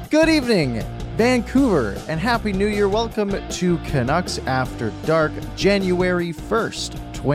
Good evening, Vancouver, and Happy New Year. Welcome to Canucks After Dark, January 1st,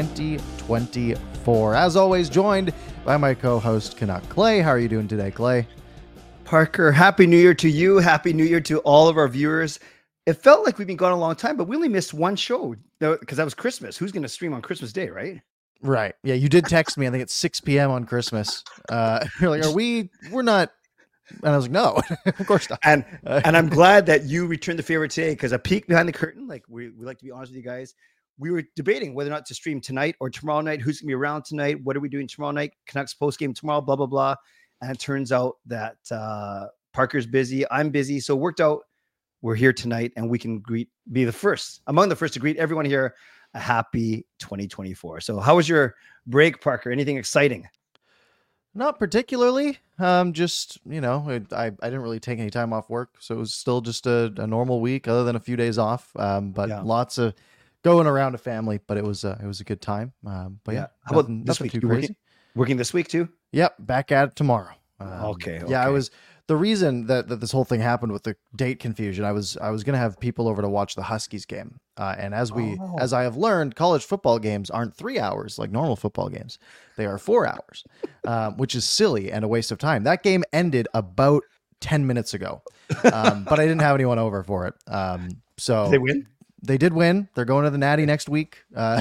2024. As always, joined by my co-host, Canuck Clay. How are you doing today, Clay? Parker, Happy New Year to you. Happy New Year to all of our viewers. It felt like we've been gone a long time, but we only missed one show because that was Christmas. Who's going to stream on Christmas Day, right? Right. Yeah, you did text me. I think it's 6 p.m. on Christmas. You're like, we're not. And I was like, no, of course not. And I'm glad that you returned the favor today, because a peek behind the curtain, like we like to be honest with you guys. We were debating whether or not to stream tonight or tomorrow night. Who's going to be around tonight? What are we doing tomorrow night? Canucks post game tomorrow, blah, blah, blah. And it turns out that Parker's busy. I'm busy. So it worked out. We're here tonight, and we can be among the first to greet everyone here a happy 2024. So how was your break, Parker? Anything exciting? Not particularly. Just, I didn't really take any time off work, so it was still just a normal week other than a few days off. But lots of going around a family, but it was a good time. But yeah. How about this week? Too crazy. Working this week too? Yep. Back at it tomorrow. Okay. Yeah, I was. The reason that this whole thing happened with the date confusion, I was going to have people over to watch the Huskies game. And as I have learned, college football games aren't 3 hours like normal football games. They are 4 hours, which is silly and a waste of time. That game ended about 10 minutes ago. But I didn't have anyone over for it. So did they win? They did win. They're going to the Natty next week. They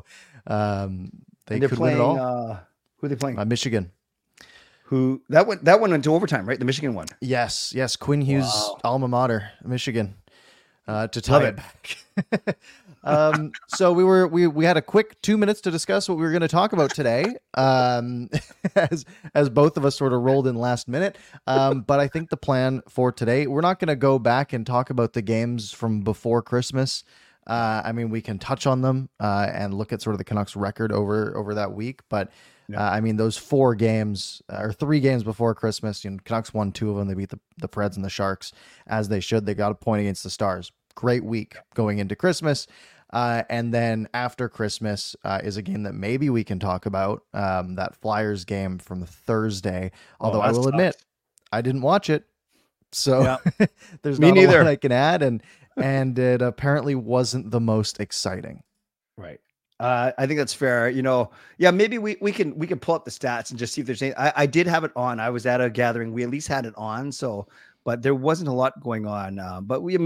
could win it all. Who are they playing? Michigan. Who that went into overtime, right? The Michigan one. Yes. Quinn Hughes' alma mater, Michigan, to tie it back. So we had a quick 2 minutes to discuss what we were going to talk about today, as both of us sort of rolled in last minute. But I think the plan for today, we're not going to go back and talk about the games from before Christmas. I mean, we can touch on them and look at sort of the Canucks record over that week, but. I mean, those 4 games or 3 games before Christmas, Canucks won 2 of them. They beat the Preds and the Sharks as they should. They got a point against the Stars. Great week going into Christmas. And then after Christmas is a game that maybe we can talk about, that Flyers game from Thursday. Although I will admit, I didn't watch it. So there's not a lot I can add. And it apparently wasn't the most exciting. Right. I think that's fair. Maybe we can pull up the stats and just see if there's any. I did have it on. I was at a gathering. We at least had it on. But there wasn't a lot going on. But we'll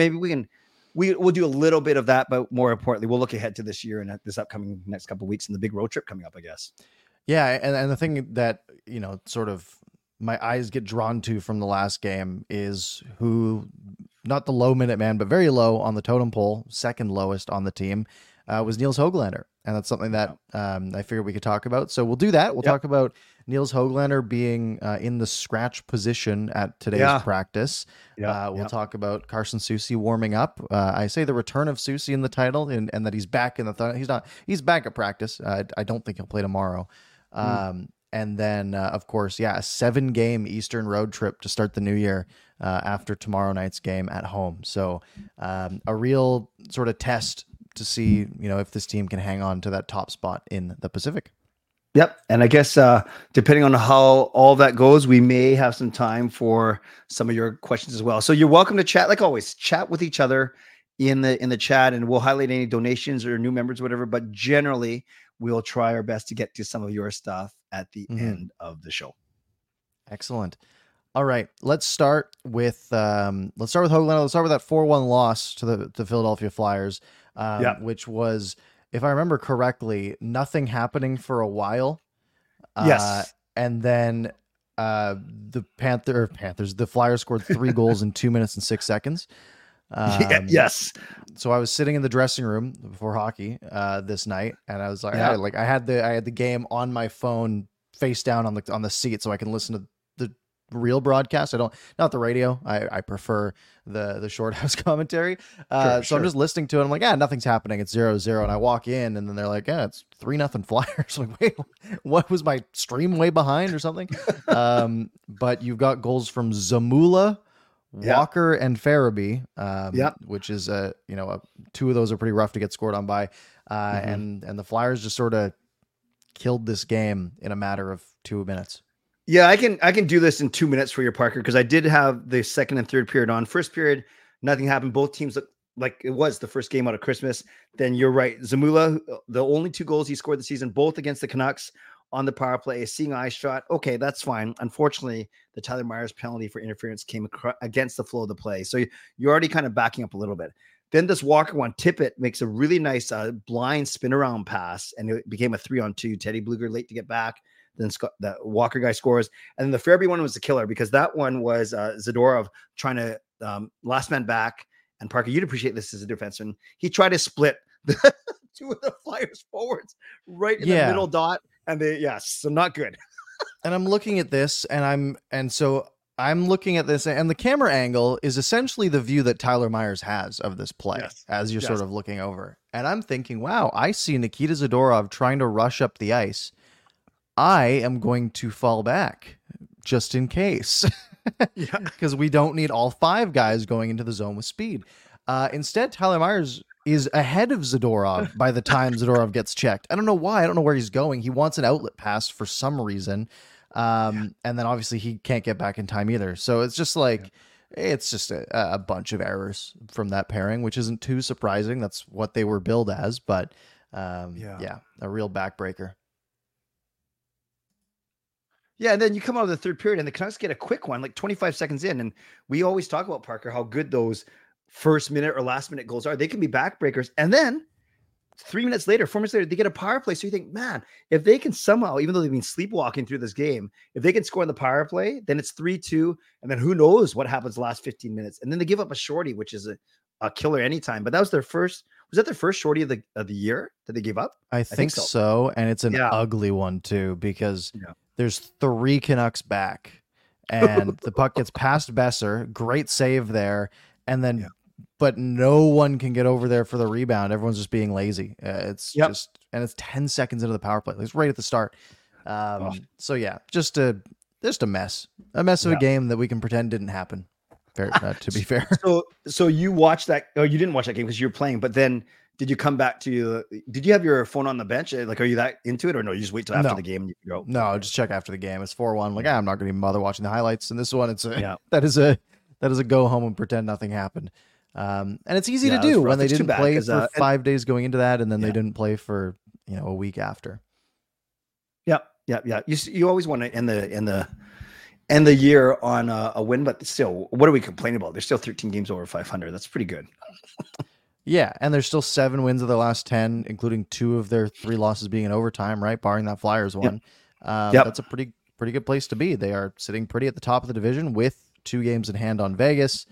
do a little bit of that. But more importantly, we'll look ahead to this year and this upcoming next couple of weeks and the big road trip coming up, I guess. Yeah, and the thing that sort of my eyes get drawn to from the last game is who, not the low minute man, but very low on the totem pole, second lowest on the team. Was Nils Höglander. And that's something that I figured we could talk about. So we'll do that. We'll talk about Nils Höglander being in the scratch position at today's practice. We'll talk about Carson Soucy warming up. I say the return of Soucy in the title and that he's back in he's back at practice. I don't think he'll play tomorrow. And then, of course, a 7-game Eastern road trip to start the new year after tomorrow night's game at home. So a real sort of test to see, if this team can hang on to that top spot in the Pacific. Yep. And I guess depending on how all that goes, we may have some time for some of your questions as well. So you're welcome to chat. Like always, chat with each other in the chat, and we'll highlight any donations or new members or whatever. But generally, we'll try our best to get to some of your stuff at the end of the show. Excellent. All right, let's start with Höglander. Let's start with that 4-1 loss to the Philadelphia Flyers. Which was, if I remember correctly, nothing happening for a while. Yes. And then the Flyers scored 3 goals in 2 minutes and 6 seconds. Yes. So I was sitting in the dressing room before hockey this night, and I was like, I had the game on my phone face down on the seat so I can listen to the real broadcast. Not the radio. I prefer the short house commentary. So I'm just listening to it. I'm like, nothing's happening. It's 0-0. And I walk in and then they're like, it's 3-0 Flyers. I'm like, wait, what, was my stream way behind or something? But you've got goals from Zamula, Walker, and Farabee, which is 2 of those are pretty rough to get scored on by. And the Flyers just sort of killed this game in a matter of 2 minutes. Yeah, I can do this in 2 minutes for your Parker, because I did have the second and third period on. First period, nothing happened. Both teams looked like it was the first game out of Christmas. Then you're right, Zamula, the only 2 goals he scored the season, both against the Canucks on the power play, a seeing eye shot. Okay, that's fine. Unfortunately, the Tyler Myers penalty for interference came against the flow of the play, so you're already kind of backing up a little bit. Then this Walker one, Tippett makes a really nice blind spin around pass, and it became a 3-on-2. Teddy Bluger late to get back. Then the Walker guy scores. And then the Fairby one was the killer, because that one was Zadorov trying to last man back. And Parker, you'd appreciate this as a defenseman. He tried to split the 2 of the Flyers forwards right in the middle dot. And so not good. And I'm looking at this, and I'm looking at this, and the camera angle is essentially the view that Tyler Myers has of this play as you're sort of looking over. And I'm thinking, wow, I see Nikita Zadorov trying to rush up the ice. I am going to fall back just in case, because we don't need all 5 guys going into the zone with speed. Instead, Tyler Myers is ahead of Zadorov by the time Zadorov gets checked. I don't know why. I don't know where he's going. He wants an outlet pass for some reason. And then obviously he can't get back in time either. So it's just like, it's just a bunch of errors from that pairing, which isn't too surprising. That's what they were billed as, but a real backbreaker. Yeah, and then you come out of the third period and the Canucks get a quick one, like 25 seconds in. And we always talk about, Parker, how good those first minute or last minute goals are. They can be backbreakers. And then 3 minutes later, 4 minutes later, they get a power play. So you think, man, if they can somehow, even though they've been sleepwalking through this game, if they can score on the power play, then it's 3-2. And then who knows what happens the last 15 minutes. And then they give up a shorty, which is a killer anytime. But that was their first. Was that their first shorty of the year that they gave up? I think so. And it's an ugly one too, because there's 3 Canucks back, and the puck gets past Besser. Great save there. And then, but no one can get over there for the rebound. Everyone's just being lazy. It's just, and it's 10 seconds into the power play. It's right at the start. So yeah, just a mess of a game that we can pretend didn't happen. To be fair. So you watched that? Oh, you didn't watch that game because you were playing. But then, did you come back to? Did you have your phone on the bench? Like, are you that into it, or no? You just wait till after the game and you go. No, just check after the game. It's 4-1. Like, I'm not going to even bother watching the highlights. And this one, it's that is a go home and pretend nothing happened. And it's easy to do when they didn't play for 5 days going into that, and then they didn't play for a week after. Yeah. You always want to end the year on a win, but still, what are we complaining about? There's still 13 games over 500. That's pretty good. Yeah, and there's still 7 wins of the last 10, including 2 of their 3 losses being in overtime, right? Barring that Flyers one. That's a pretty good place to be. They are sitting pretty at the top of the division with 2 games in hand on Vegas.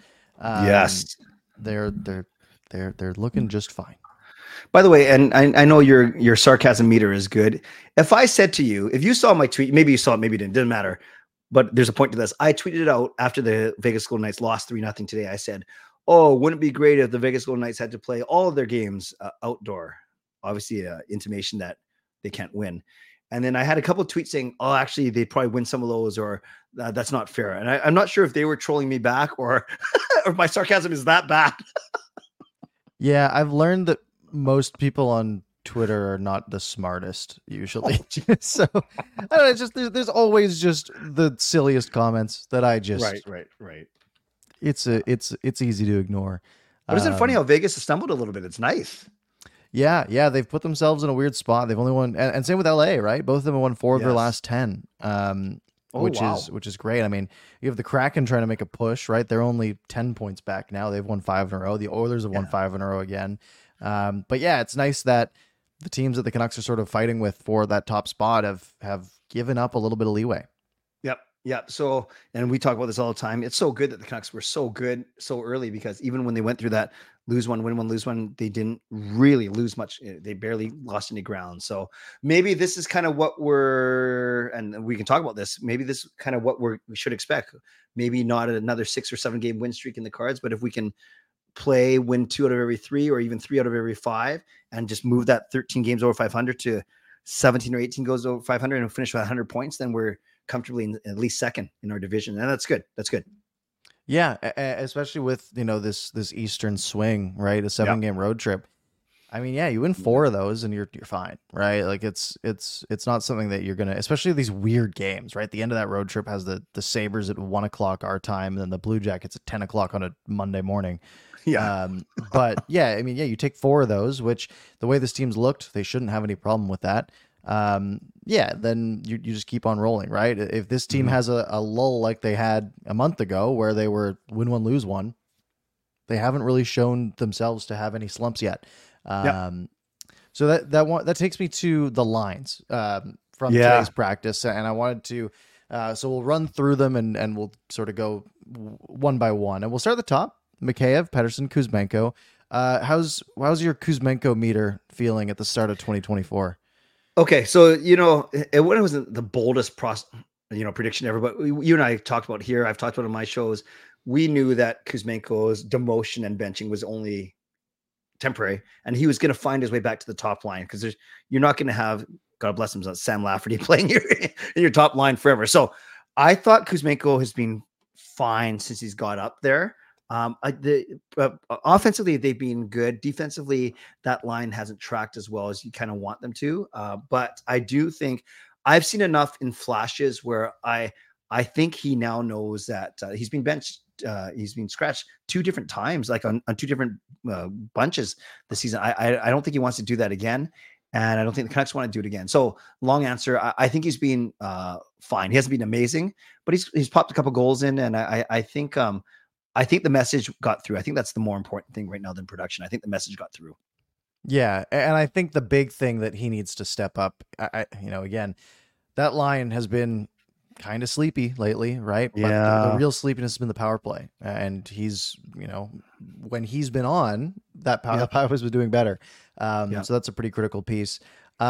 They're looking just fine. By the way, and I know your sarcasm meter is good. If I said to you, if you saw my tweet, maybe you saw it, maybe you didn't, doesn't matter. But there's a point to this. I tweeted it out after the Vegas Golden Knights lost 3-0 today. I said, oh, wouldn't it be great if the Vegas Golden Knights had to play all of their games outdoor? Obviously, intimation that they can't win. And then I had a couple of tweets saying, oh, actually, they'd probably win some of those, or that's not fair. And I'm not sure if they were trolling me back or my sarcasm is that bad. Yeah, I've learned that most people on Twitter are not the smartest usually. So I don't know, it's just there's always just the silliest comments that I just right. It's easy to ignore. But isn't it funny how Vegas has stumbled a little bit? It's nice. Yeah, they've put themselves in a weird spot. They've only won, and same with LA, right? Both of them have won 4 of their last 10. Which is great. I mean, you have the Kraken trying to make a push, right? They're only 10 points back now. They've won 5 in a row. The Oilers have won 5 in a row again. But yeah, it's nice that the teams that the Canucks are sort of fighting with for that top spot have given up a little bit of leeway. Yep. So, and we talk about this all the time. It's so good that the Canucks were so good so early, because even when they went through that lose one, win one, lose one, they didn't really lose much. They barely lost any ground. So maybe this is kind of what and we can talk about this. Maybe this is kind of what we should expect. Maybe not another 6 or 7 game win streak in the cards, but if we can win 2 out of every 3, or even 3 out of every 5, and just move that 13 games over 500 to 17 or 18 goes over 500 and finish with 100 points, then we're comfortably in at least second in our division. And that's good. Yeah. Especially with, this Eastern swing, right? A 7-game road trip. I mean, yeah, you win 4 of those and you're fine, right? Like it's not something that you're gonna, especially these weird games, right? The end of that road trip has the Sabres at 1 o'clock our time, and then the Blue Jackets at 10 o'clock on a Monday morning. Yeah. But yeah, I mean, yeah, you take 4 of those, which the way this team's looked, they shouldn't have any problem with that. Yeah, then you just keep on rolling, right? If this team has a lull like they had a month ago, where they were win one, lose one, they haven't really shown themselves to have any slumps yet. So that takes me to the lines from today's practice, and I wanted to. So we'll run through them and we'll sort of go one by one, and we'll start at the top. Mikheyev, Pettersson, Kuzmenko. How's your Kuzmenko meter feeling at the start of 2024? Okay, so it wasn't the boldest prediction ever, but you and I talked about here. I've talked about on my shows. We knew that Kuzmenko's demotion and benching was only temporary, and he was going to find his way back to the top line, because you're not going to have, God bless him, Sam Lafferty playing in your top line forever. So I thought Kuzmenko has been fine since he's got up there. Offensively, they've been good. Defensively, that line hasn't tracked as well as you kind of want them to. But I do think I've seen enough in flashes where I think he now knows that he's been benched. He's been scratched 2 different times, like on 2 different bunches this season. I don't think he wants to do that again. And I don't think the Canucks want to do it again. So long answer, I think he's been fine. He hasn't been amazing, but he's popped a couple goals in. And I think the message got through. I think that's the more important thing right now than production. I think the message got through. Yeah. And I think the big thing that he needs to step up, again, that line has been kind of sleepy lately, right? Yeah. But the real sleepiness has been the power play. And he's, when he's been on, that power play has been doing better. So that's a pretty critical piece.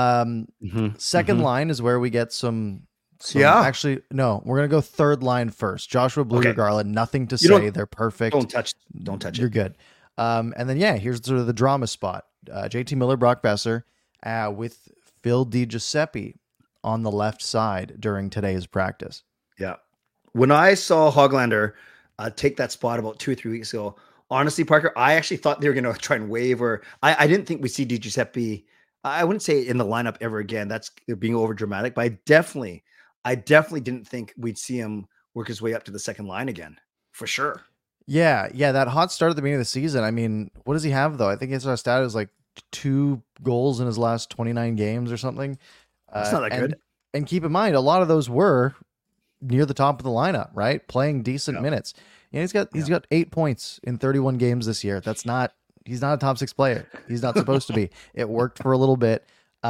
Second line is where we get some actually, no, we're going to go third line first. Joshua Blueger, Garland, nothing to say. They're perfect. Don't touch it. You're good. And then, here's sort of the drama spot. JT Miller, Brock Besser, with Phil DiGiuseppe on the left side during today's practice. Yeah. When I saw Hoglander take that spot about 2 or 3 weeks ago, honestly, Parker, I actually thought they were going to try and waive, or I didn't think we'd see DiGiuseppe. I wouldn't say in the lineup ever again. That's being over dramatic, but I definitely didn't think we'd see him work his way up to the second line again, for sure. Yeah. That hot start at the beginning of the season. I mean, what does he have though? I think his stat is like 2 goals in his last 29 games or something. That's not that good. And keep in mind, a lot of those were near the top of the lineup, right? Playing decent minutes. And he's got 8 points in 31 games this year. He's not a top 6 player. He's not supposed to be. It worked for a little bit.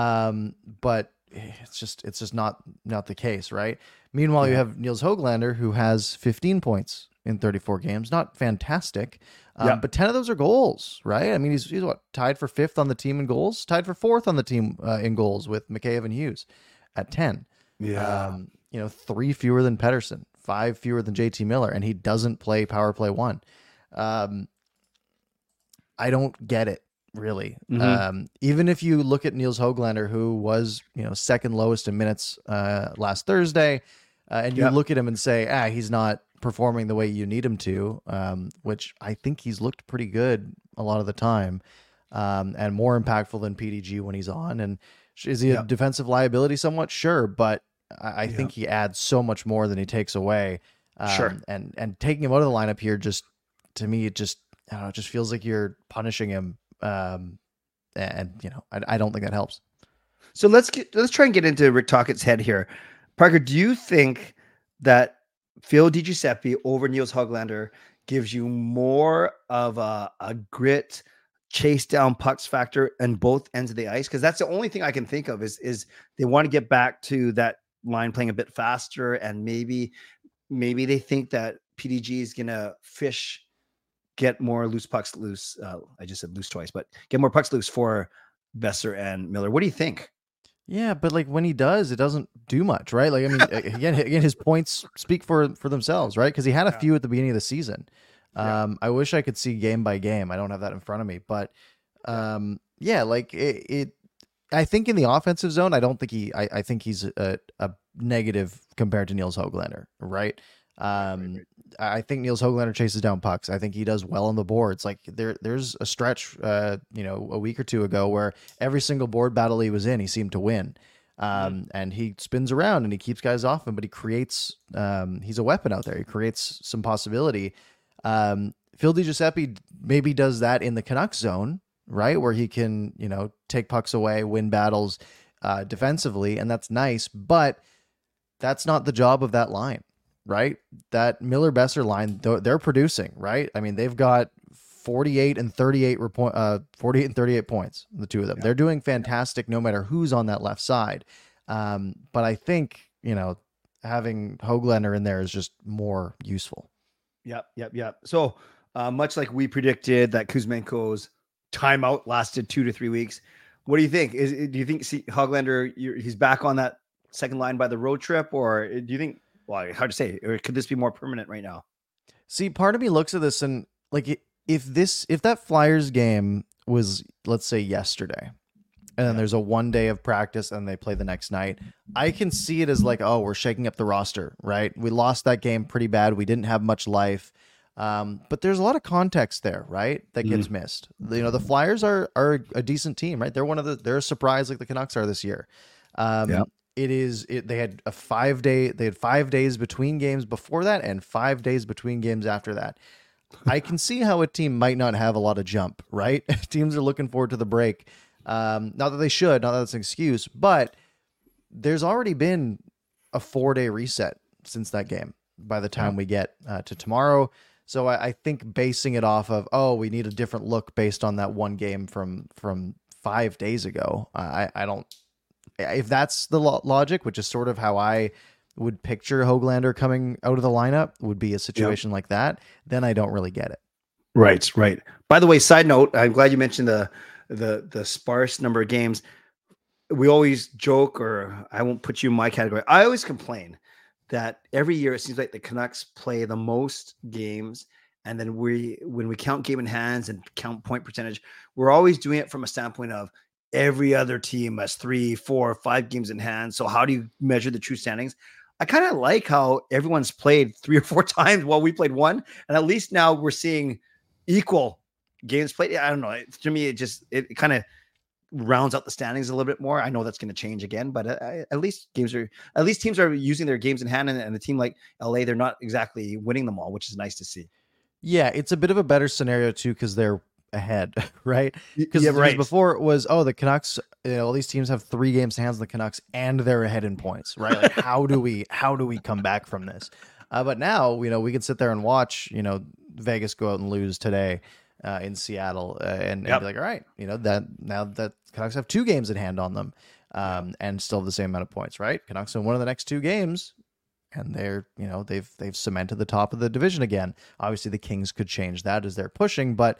But it's just not the case, right? Meanwhile, you have Nils Hoglander, who has 15 points in 34 games. Not fantastic, but 10 of those are goals, right? I mean, he's tied for 5th on the team in goals, tied for 4th on the team in goals with Mikheyev and Hughes at 10. 3 fewer than Pettersson, 5 fewer than JT Miller, and he doesn't play power play 1. I don't get it, really. Even if you look at Nils Hoglander, who was second lowest in minutes last Thursday, and you look at him and say, he's not performing the way you need him to, which I think he's looked pretty good a lot of the time, and more impactful than PDG when he's on. And is he a defensive liability somewhat? Sure, but I think he adds so much more than he takes away. And taking him out of the lineup here, just to me, it just feels like you're punishing him. I don't think that helps. So let's try and get into Rick Tocchet's head here. Parker, do you think that Phil DiGiuseppe over Nils Hoglander gives you more of a grit, chase down pucks factor on both ends of the ice? Because that's the only thing I can think of is they want to get back to that line playing a bit faster, and maybe they think that PDG is gonna get more loose pucks loose. I just said loose twice, but get more pucks loose for Besser and Miller. What do you think? Yeah, but like when he does, it doesn't do much, right? Like, I mean, again, his points speak for themselves, right? Because he had a few at the beginning of the season. I wish I could see game by game. I don't have that in front of me, but like it. I think in the offensive zone, I don't think I think he's a negative compared to Nils Hoglander, right? I think Niels Höglander chases down pucks. I think he does well on the boards. Like there's a stretch, a week or two ago where every single board battle he was in, he seemed to win. And he spins around and he keeps guys off him, but he creates, he's a weapon out there. He creates some possibility. Phil DiGiuseppe maybe does that in the Canucks zone, right? Where he can, take pucks away, win battles, defensively. And that's nice, but that's not the job of that line, right? That Miller Besser line, they're producing, right? I mean, they've got 48 and 38 points, the two of them. Yeah. They're doing fantastic no matter who's on that left side. But I think, having Höglander in there is just more useful. Yep. So much like we predicted that Kuzmenko's timeout lasted 2 to 3 weeks. What do you think? Do you think Höglander, he's back on that second line by the road trip, or do you think, well, hard to say, or could this be more permanent right now? See, part of me looks at this and like, if that Flyers game was, let's say, yesterday, and then there's a 1 day of practice and they play the next night, I can see it as like, oh, we're shaking up the roster, right? We lost that game pretty bad. We didn't have much life. But there's a lot of context there, right? That gets missed. The Flyers are a decent team, right? They're a surprise like the Canucks are this year. They had 5 days between games before that and 5 days between games after that. I can see how a team might not have a lot of jump, right? Teams are looking forward to the break. Not that they should, not that it's an excuse, but there's already been a 4-day reset since that game by the time we get to tomorrow. So I think basing it off of, we need a different look based on that one game from 5 days ago. I don't, if that's the logic, which is sort of how I would picture Höglander coming out of the lineup, would be a situation like that, then I don't really get it. Right. By the way, side note, I'm glad you mentioned the sparse number of games. We always joke, or I won't put you in my category. I always complain that every year it seems like the Canucks play the most games, and then when we count game in hands and count point percentage, we're always doing it from a standpoint of every other team has 3, 4, 5 games in hand. So how do you measure the true standings? I kind of like how everyone's played 3 or 4 times while we played 1. And at least now we're seeing equal games played. I don't know. To me, it kind of rounds out the standings a little bit more. I know that's going to change again, but at least teams are using their games in hand, and a team like LA, they're not exactly winning them all, which is nice to see. Yeah. It's a bit of a better scenario too, because they're ahead, right? Because before it was, the Canucks, all these teams have 3 games to hands on the Canucks and they're ahead in points, right? Like how do we come back from this? But now, we can sit there and watch, Vegas go out and lose today in Seattle and be like, all right, that now that Canucks have 2 games in hand on them and still have the same amount of points, right? Canucks win one of the next 2 games and they're, they've cemented the top of the division again. Obviously the Kings could change that as they're pushing, but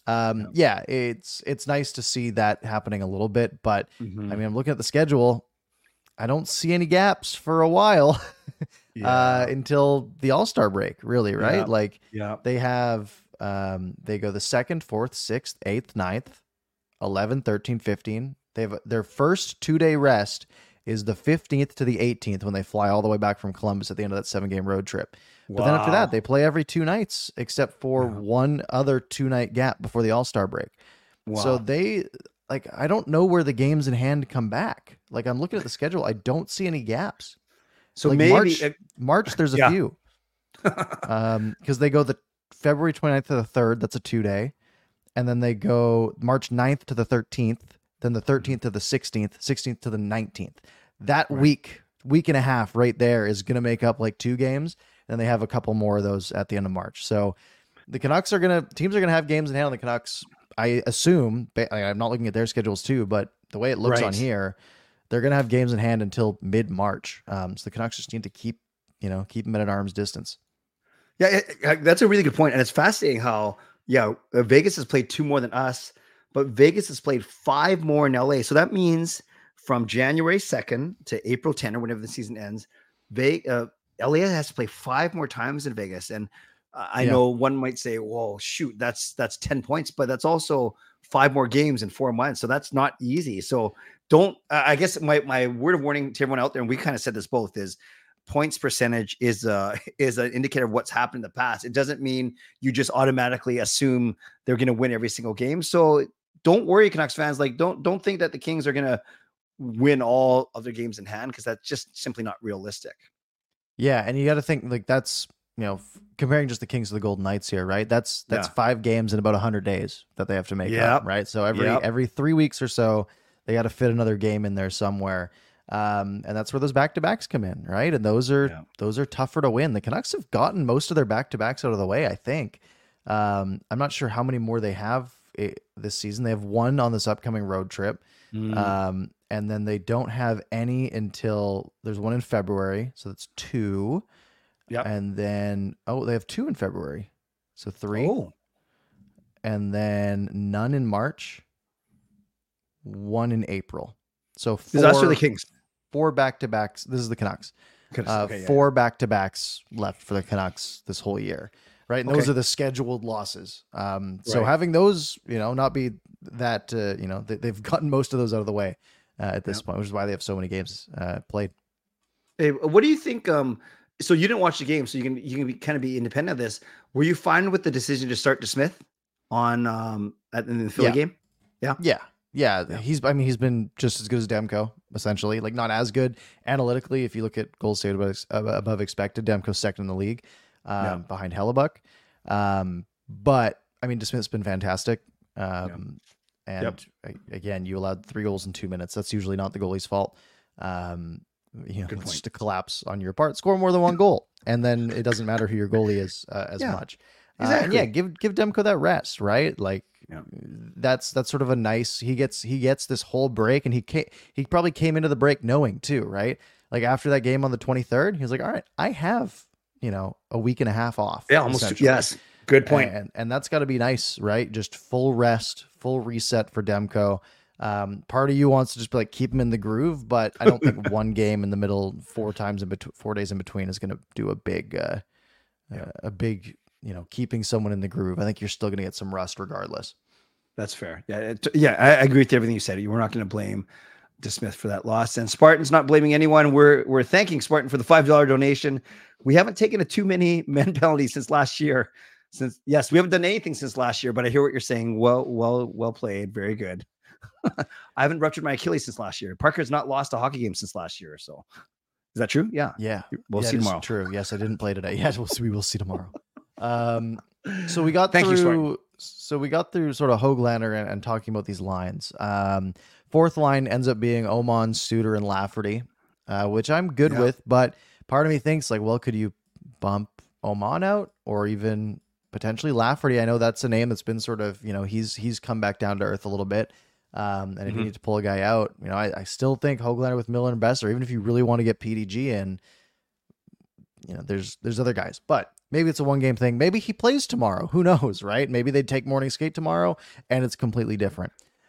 it's nice to see that happening a little bit, but I mean, I'm looking at the schedule. I don't see any gaps for a while until the All-Star break, really, right? They have, they go the 2nd, 4th, 6th, 8th, 9th, 11, 13, 15. They have their first 2-day rest is the 15th to the 18th when they fly all the way back from Columbus at the end of that 7-game road trip. Wow. But then after that, they play every 2 nights except for one other 2-night gap before the All-Star break. Wow. So they, I don't know where the games in hand come back. I'm looking at the schedule. I don't see any gaps. So maybe March there's a few. Because they go the February 29th to the 3rd. That's a 2-day. And then they go March 9th to the 13th. Then the 13th to the 16th to the 19th. That week and a half right there is going to make up 2 games. And they have a couple more of those at the end of March. So the teams are going to have games in hand on the Canucks. I assume, I'm not looking at their schedules too, but the way it looks on here, they're going to have games in hand until mid-March. So the Canucks just need to keep them at arm's distance. Yeah, that's a really good point. And it's fascinating how, Vegas has played 2 more than us, but Vegas has played 5 more in LA. So that means from January 2nd to April 10 or whenever the season ends, LA has to play 5 more times in Vegas. And I know one might say, well, shoot, that's 10 points, but that's also 5 more games in 4 months. So that's not easy. So I guess my word of warning to everyone out there, and we kind of said this both, is points percentage is an indicator of what's happened in the past. It doesn't mean you just automatically assume they're going to win every single game. So don't worry, Canucks fans. Like, don't think that the Kings are going to win all of their games in hand, because that's just simply not realistic. Yeah, and you got to think like that's, comparing just the Kings to the Golden Knights here, right? That's 5 games in about 100 days that they have to make up, right? So every 3 weeks or so, they got to fit another game in there somewhere. And that's where those back-to-backs come in, right? And those are tougher to win. The Canucks have gotten most of their back-to-backs out of the way, I think. I'm not sure how many more they have this season. They have one on this upcoming road trip. And then they don't have any until there's one in February. So that's 2. Yeah. And then, they have 2 in February. So 3. Oh. And then none in March, 1 in April. So 4, that's for the Kings. 4 back-to-backs. This is the Canucks. 4 back-to-backs left for the Canucks this whole year. Right. And those are the scheduled losses. So having those, not be that, they've gotten most of those out of the way at this point, which is why they have so many games played. Hey, what do you think? So you didn't watch the game, so you can kind of be independent of this. Were you fine with the decision to start DeSmith on in the Philly game? Yeah. He's been just as good as Demko, essentially. Like, not as good analytically. If you look at goals saved above expected, Demko's second in the league. Behind Hellebuck. But DeSmith's been fantastic. Again, you allowed 3 goals in 2 minutes. That's usually not the goalie's fault. It's just a collapse on your part. Score more than 1 goal, and then it doesn't matter who your goalie is as much. Exactly. And give Demko that rest, right? Like, that's sort of a nice. He gets this whole break, and he probably came into the break knowing too, right? Like, after that game on the 23rd, he was like, all right, I have a week and a half off. Yeah, almost. Yes. Good point. And that's got to be nice, right? Just full rest, full reset for Demko. Part of you wants to just be like, keep him in the groove, but I don't think one game in the middle, 4 days in between is going to do a big, keeping someone in the groove. I think you're still going to get some rust regardless. That's fair. Yeah. I agree with everything you said. We're not going to blame DeSmith for that loss, and Spartan's not blaming anyone. We're thanking Spartan for the $5 donation. We haven't taken a too many men penalties since last year. We haven't done anything since last year, but I hear what you're saying. Well played. Very good. I haven't ruptured my Achilles since last year. Parker's not lost a hockey game since last year. So is that true? Yeah. We'll see tomorrow. True. Yes. I didn't play today. Yes. We will see tomorrow. So we got Thank through, you, so we got through sort of Höglander and talking about these lines. Fourth line ends up being Oman, Suter, and Lafferty, which I'm good with, but part of me thinks like, well, could you bump Oman out or even potentially Lafferty? I know that's a name that's been sort of, he's come back down to earth a little bit. And if you need to pull a guy out, I still think Höglander with Miller and Besser, even if you really want to get PDG in, there's other guys, but maybe it's a 1-game thing. Maybe he plays tomorrow. Who knows, right? Maybe they take morning skate tomorrow and it's completely different.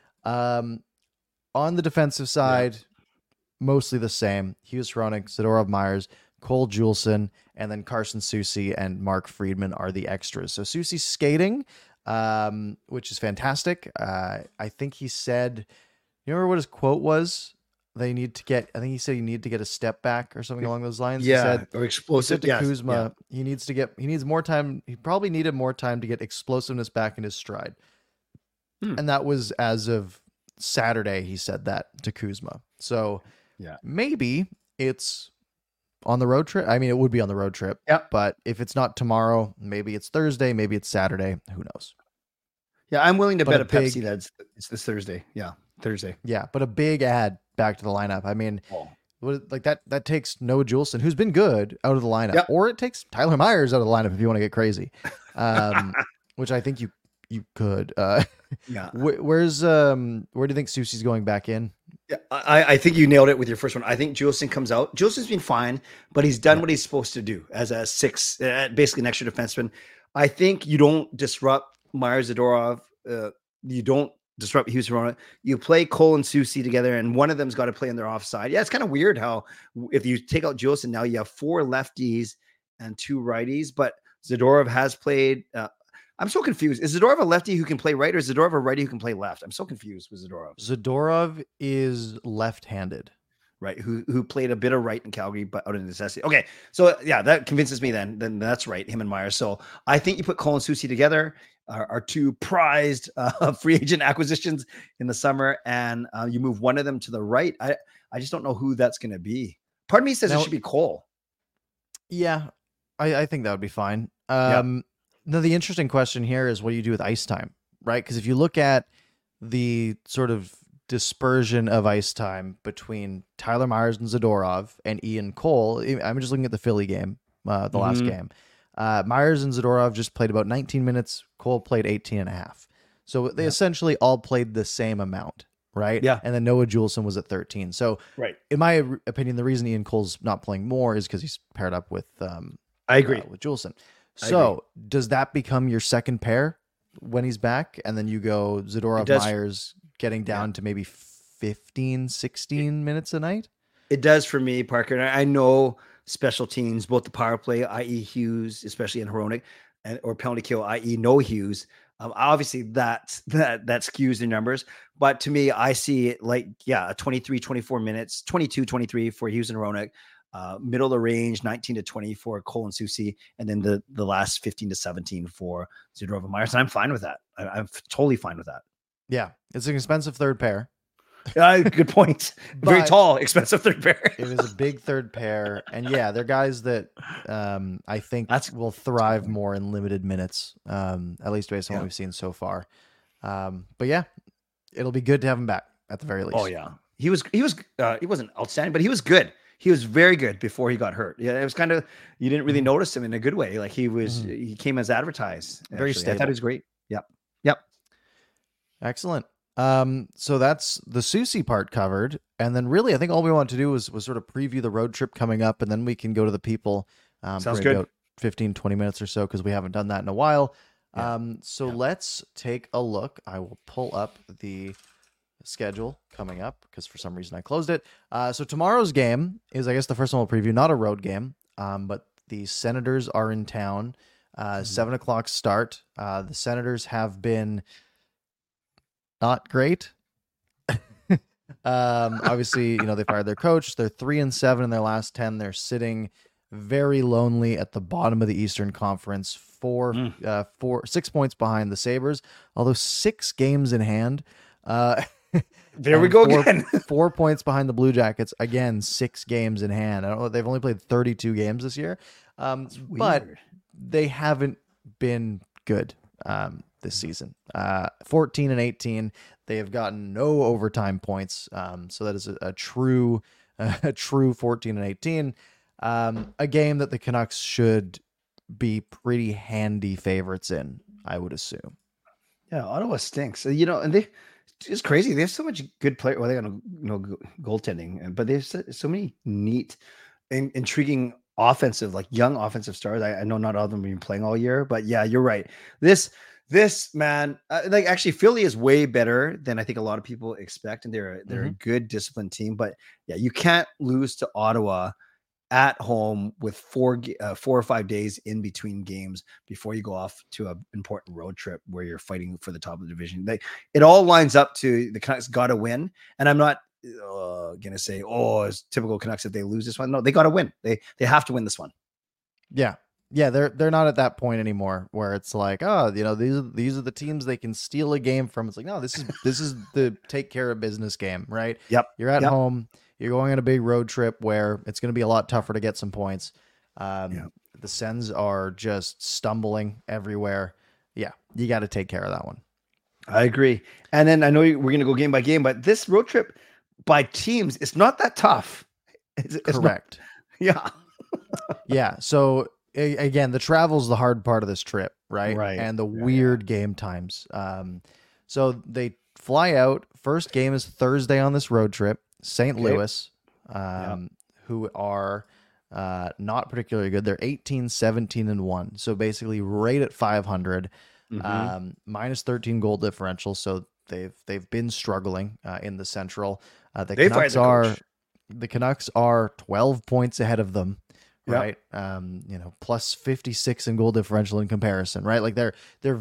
On the defensive side, mostly the same. Hughes Hronek, Zadorov Myers, Cole Juleson, and then Carson Soucy and Mark Friedman are the extras. So Soucy's skating, which is fantastic. I think he said, you remember what his quote was? They need to get, I think he said you need to get a step back or something along those lines. Yeah. He said, or explosive. He said to Kuzma, he needs more time. He probably needed more time to get explosiveness back in his stride. And that was as of Saturday. He said that to Kuzma. So maybe it's on the road trip. I mean, it would be on the road trip, but if it's not tomorrow, maybe it's Thursday, maybe it's Saturday. Who knows? Yeah. I'm willing to bet a Pepsi that it's this Thursday. Yeah. Thursday. Yeah. But a big add back to the lineup. I mean, like that takes Noah Juleson, who's been good, out of the lineup, or it takes Tyler Myers out of the lineup if you want to get crazy, which I think you could. Where do you think Soucy's going back in? Yeah, I think you nailed it with your first one. I think Juleson comes out. Julison's been fine, but he's done what he's supposed to do as a 6, basically an extra defenseman. I think you don't disrupt Myers Zadorov. You don't disrupt Hughes Hronek. You play Cole and Soucy together, and one of them's got to play on their offside. Yeah, it's kind of weird how if you take out Juleson now, you have 4 lefties and 2 righties, but Zadorov has played. I'm so confused. Is Zadorov a lefty who can play right, or is Zadorov a righty who can play left? I'm so confused with Zadorov. Zadorov is left-handed. right? Who played a bit of right in Calgary, but out of necessity. Okay, so yeah, that convinces me. Then that's right, him and Myers. So I think you put Cole and Soucy together, our two prized free agent acquisitions in the summer, and you move one of them to the right. I just don't know who that's going to be. Part of me says it should be Cole. Yeah, I think that would be fine. Now the interesting question here is what do you do with ice time, right? Because if you look at the sort of dispersion of ice time between Tyler Myers and Zadorov and Ian Cole, I'm just looking at the Philly game, the last game. Myers and Zadorov just played about 19 minutes. Cole played 18 and a half. So they essentially all played the same amount, right? Yeah. And then Noah Juleson was at 13. So in my opinion, the reason Ian Cole's not playing more is because he's paired up with I agree with Juleson. So does that become your second pair when he's back? And then you go Zadorov Myers getting down to maybe 15, 16 minutes a night? It does for me, Parker. And I know special teams, both the power play, i.e. Hughes, especially in Hronek, or penalty kill, i.e. no Hughes. Obviously that skews the numbers, but to me, I see it like, a 23, 24 minutes, 22, 23 for Hughes and Hronek, middle of the range, 19 to 20 for Cole and Soucy, and then the last 15 to 17 for Zadorov and Myers. And I'm fine with that. I'm totally fine with that. Yeah. It's an expensive third pair. Good point. Very tall, expensive third pair. It is a big third pair. And they're guys that I think will thrive more in limited minutes, at least based on what we've seen so far. But it'll be good to have him back at the very least. Oh yeah. He wasn't outstanding, but he was good. He was very good before he got hurt. Yeah, it was kind of, you didn't really notice him in a good way. Like he came as advertised. Very stable. I thought he was great. Yep. Excellent. So that's the Soucy part covered. And then really, I think all we want to do was sort of preview the road trip coming up, and then we can go to the people Sounds good. About 15, 20 minutes or so, because we haven't done that in a while. Let's take a look. I will pull up the schedule coming up because for some reason I closed it. So tomorrow's game is, I guess, the first one we'll preview, not a road game, but the Senators are in town. 7:00 start. The Senators have been not great. Obviously, they fired their coach. They're 3-7 in their last 10. They're sitting very lonely at the bottom of the Eastern Conference, 6 points behind the Sabres, although 6 games in hand. There we go again. 4 points behind the Blue Jackets. Again, 6 games in hand. I don't know. They've only played 32 games this year, but they haven't been good this season. 14 and 18. They have gotten no overtime points. So that is a true 14 and 18. A game that the Canucks should be pretty handy favorites in, I would assume. Yeah, Ottawa stinks. And it's crazy. They have so much good play. Well, they got no goaltending, but they have so many neat and intriguing offensive, like young offensive stars. I know not all of them have been playing all year, but yeah, you're right. This man, actually Philly is way better than I think a lot of people expect. And they're a good disciplined team, but yeah, you can't lose to Ottawa at home with 4 or 5 days in between games before you go off to an important road trip where you're fighting for the top of the division. It all lines up to the Canucks got to win. And I'm not gonna say, it's typical Canucks if they lose this one. No, they got to win. They have to win this one. Yeah. They're not at that point anymore where it's like, these are the teams they can steal a game from. It's like, no, this is the take care of business game, right? Yep. You're at home. You're going on a big road trip where it's going to be a lot tougher to get some points. The Sens are just stumbling everywhere. Yeah, you got to take care of that one. I agree. And then I know we're going to go game by game, but this road trip by teams, it's not that tough. It's correct. Yeah. Yeah. So again, the travel's the hard part of this trip, right? Right. And the weird game times. So they fly out. First game is Thursday on this road trip. St. Louis, who are not particularly good. They're 18, 17, and 1. So basically right at 500, minus 13 goal differential. So they've been struggling in the Central. The Canucks are 12 points ahead of them, right? Plus 56 in goal differential in comparison, right? Like the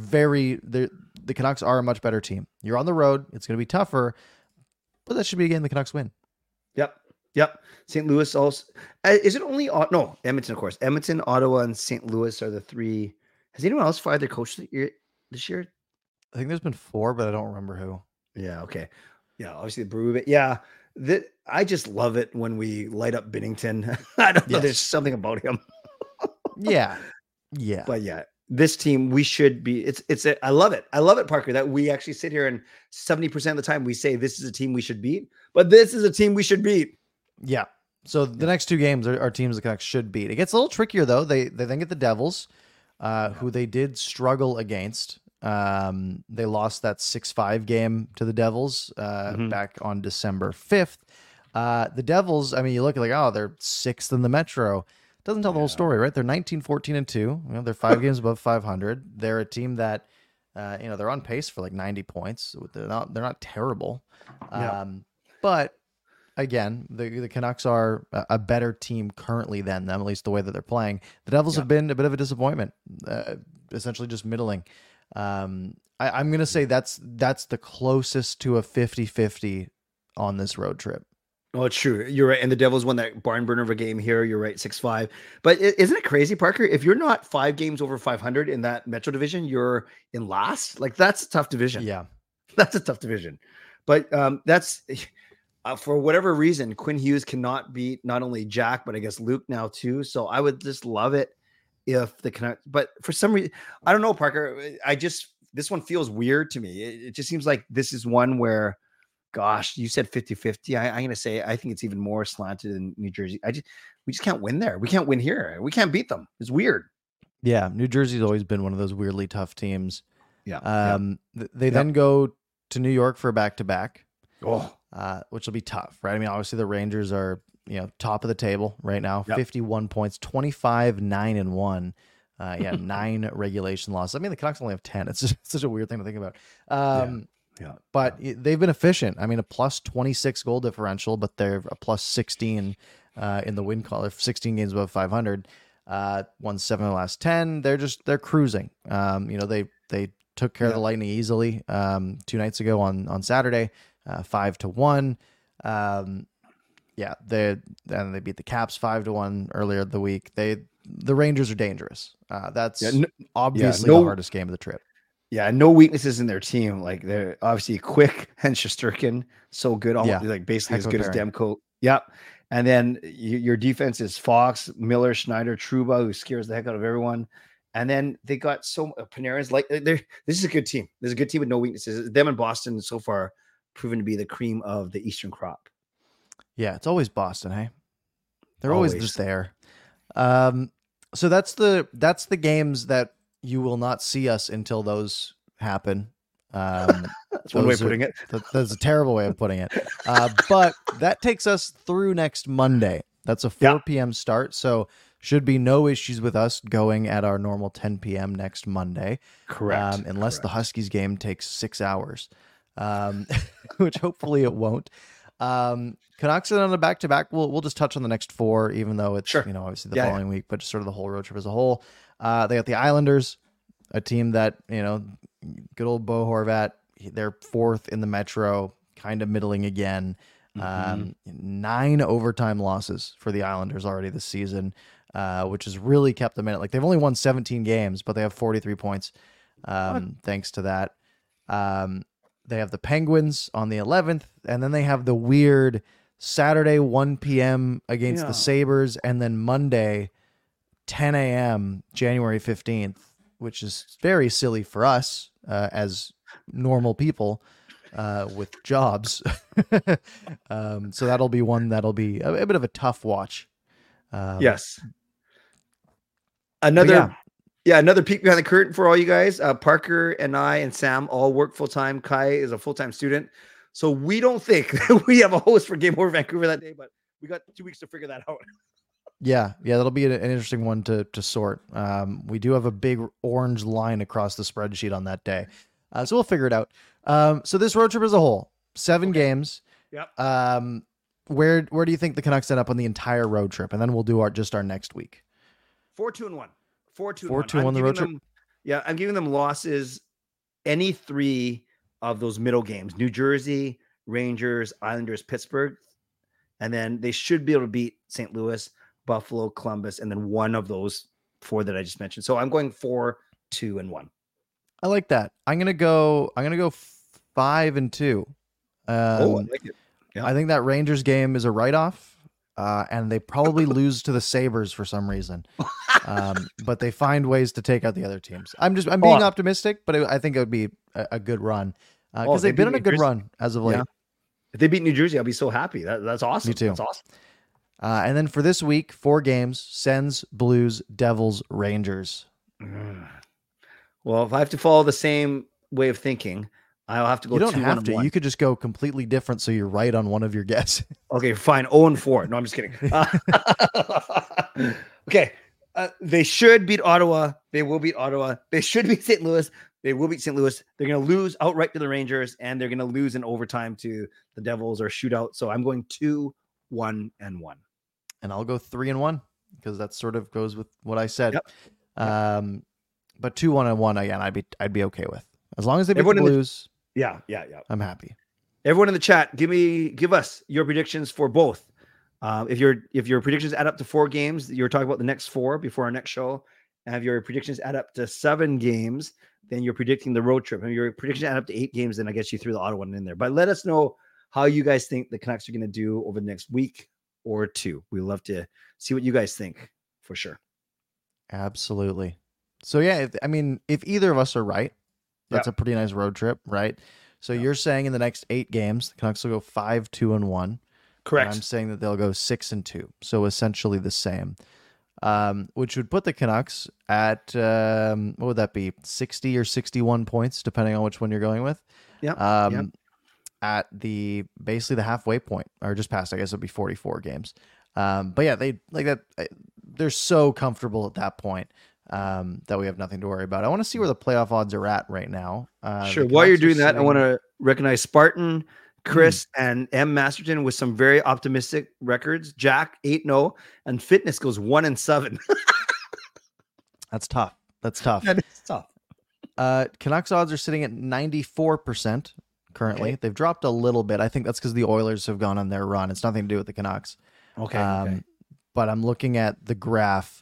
Canucks are a much better team. You're on the road. It's going to be tougher. But that should be a game the Canucks win. Yep. Yep. St. Louis also. Is it only no Edmonton? Of course, Edmonton, Ottawa, and St. Louis are the three. Has anyone else fired their coach this year? I think there's been 4, but I don't remember who. Yeah. Okay. Yeah. Obviously the Brew. But yeah, that I just love it when we light up Binnington. I don't know. There's something about him. Yeah. But yeah, this team we should be. I love it. I love it, Parker. That we actually sit here and 70% of the time we say this is a team we should beat, but this is a team we should beat. Yeah. So the next 2 games are teams the Canucks should beat. It gets a little trickier though. They then get the Devils, who they did struggle against. They lost that 6-5 game to the Devils back on December 5th. The Devils, I mean, you look at they're 6th in the Metro. Doesn't tell the whole story, right? They're 19-14-2. You know, they're 5 games above 500. They're a team that, they're on pace for like 90 points. They're not terrible. But again, the Canucks are a better team currently than them, at least the way that they're playing. The Devils have been a bit of a disappointment, essentially just middling. I'm going to say that's the closest to a 50-50 on this road trip. Oh, it's true. You're right. And the Devils won that barn burner of a game here. You're right, 6-5. But isn't it crazy, Parker? If you're not 5 games over 500 in that Metro division, you're in last. Like, that's a tough division. Yeah. That's a tough division. But that's for whatever reason, Quinn Hughes cannot beat not only Jack, but I guess Luke now too. So I would just love it if the Canucks, but for some reason, I don't know, Parker. This one feels weird to me. It just seems like this is one where, gosh, you said 50-50. I'm going to say I think it's even more slanted in New Jersey. We just can't win there. We can't win here. We can't beat them. It's weird. Yeah, New Jersey's always been one of those weirdly tough teams. Yeah. They then go to New York for a back-to-back, which will be tough, right? I mean, obviously the Rangers are, top of the table right now, 51 points, 25-9-1. 9 regulation losses. I mean, the Canucks only have 10. It's just such a weird thing to think about. But they've been efficient. I mean, a plus 26 goal differential, but they're a plus 16 in the win column, 16 games above 500. Won 7 of the last 10. They're cruising. They took care of the Lightning easily 2 nights ago on Saturday, 5-1. They beat the Caps 5-1 earlier in the week. The Rangers are dangerous. That's obviously the hardest game of the trip. Yeah, no weaknesses in their team. Like, they're obviously quick, and Shesterkin so good, almost like basically as good as Demko. Yep. And then your defense is Fox, Miller, Schneider, Trouba, who scares the heck out of everyone. And then they got Panarin's this is a good team. There's a good team with no weaknesses. Them and Boston so far proven to be the cream of the Eastern crop. Yeah, it's always Boston, hey? They're always just there. So that's the games that you will not see us until those happen. That's one way of putting it. That's a terrible way of putting it. But that takes us through next Monday. That's a 4 p.m. start, so should be no issues with us going at our normal 10 p.m. next Monday. Correct. Unless the Huskies game takes 6 hours, which hopefully it won't. Canucks on a back-to-back. We'll just touch on the next 4, even though it's obviously the following week, but just sort of the whole road trip as a whole. They got the Islanders, a team that good old Bo Horvat. They're 4th in the Metro, kind of middling again. 9 overtime losses for the Islanders already this season, which has really kept them in it. Like, they've only won 17 games, but they have 43 points. Thanks to that. They have the Penguins on the 11th, and then they have the weird Saturday 1 p.m. against the Sabres, and then Monday 10 a.m. January 15th, which is very silly for us as normal people with jobs. So that'll be one that'll be a bit of a tough watch. Yes. Another peek behind the curtain for all you guys. Parker and I and Sam all work full-time. Kai is a full-time student. So we don't think we have a host for Game Over Vancouver that day, but we got 2 weeks to figure that out. Yeah, that'll be an interesting one to sort. We do have a big orange line across the spreadsheet on that day. So we'll figure it out. So this road trip as a whole, 7 games. Yep. Where do you think the Canucks end up on the entire road trip? And then we'll do our next week. 4-2-1. 4-2-1 the road trip. I'm giving them losses any 3 of those middle games: New Jersey, Rangers, Islanders, Pittsburgh. and then they should be able to beat St. Louis, Buffalo, Columbus, and then one of those 4 that I just mentioned. So I'm going 4, 2, and 1. I like that. I'm gonna go 5-2. I like it. Yeah. I think that Rangers game is a write-off, and they probably lose to the Sabres for some reason. But they find ways to take out the other teams. I'm being optimistic, but I think it would be a good run because they've been on a good run as of late. Yeah. If they beat New Jersey, I'll be so happy. That's awesome. Me too. That's awesome. And then for this week, 4 games: Sens, Blues, Devils, Rangers. Well, if I have to follow the same way of thinking, I'll have to go. You don't have to. You could just go completely different, so you're right on one of your guesses. Okay, fine. 0-4. No, I'm just kidding. Okay. They should beat Ottawa. They will beat Ottawa. They should beat St. Louis. They will beat St. Louis. They're going to lose outright to the Rangers, and they're going to lose in overtime to the Devils or shootout. So I'm going 2, 1, and 1. And I'll go 3-1 because that sort of goes with what I said. Yep. But 2, 1, and 1 again, I'd be okay with, as long as they beat the Blues. Yeah. I'm happy. Everyone in the chat, give us your predictions for both. If your predictions add up to 4 games, you're talking about the next 4 before our next show. And if your predictions add up to 7 games, then you're predicting the road trip. And if your predictions add up to 8 games, then I guess you threw the Ottawa one in there. But let us know how you guys think the Canucks are going to do over the next week or 2. We'd love to see what you guys think for sure. Absolutely. So yeah, if either of us are right, that's a pretty nice road trip, right? So you're saying in the next 8 games, the Canucks will go 5, 2, and 1. Correct. And I'm saying that they'll go 6 and 2. So essentially the same, which would put the Canucks at, what would that be? 60 or 61 points, depending on which one you're going with. Yeah. At basically the halfway point, or just past, I guess it'd be 44 games. But yeah, they like that. They're so comfortable at that point. That we have nothing to worry about. I want to see where the playoff odds are at right now. Sure. While you're doing that, I want to recognize Spartan, Chris, and M. Masterton with some very optimistic records. Jack 8-0, and Fitness goes 1-7. That's tough. That is tough. Canucks odds are sitting at 94% currently. Okay. They've dropped a little bit. I think that's because the Oilers have gone on their run. It's nothing to do with the Canucks. Okay. But I'm looking at the graph.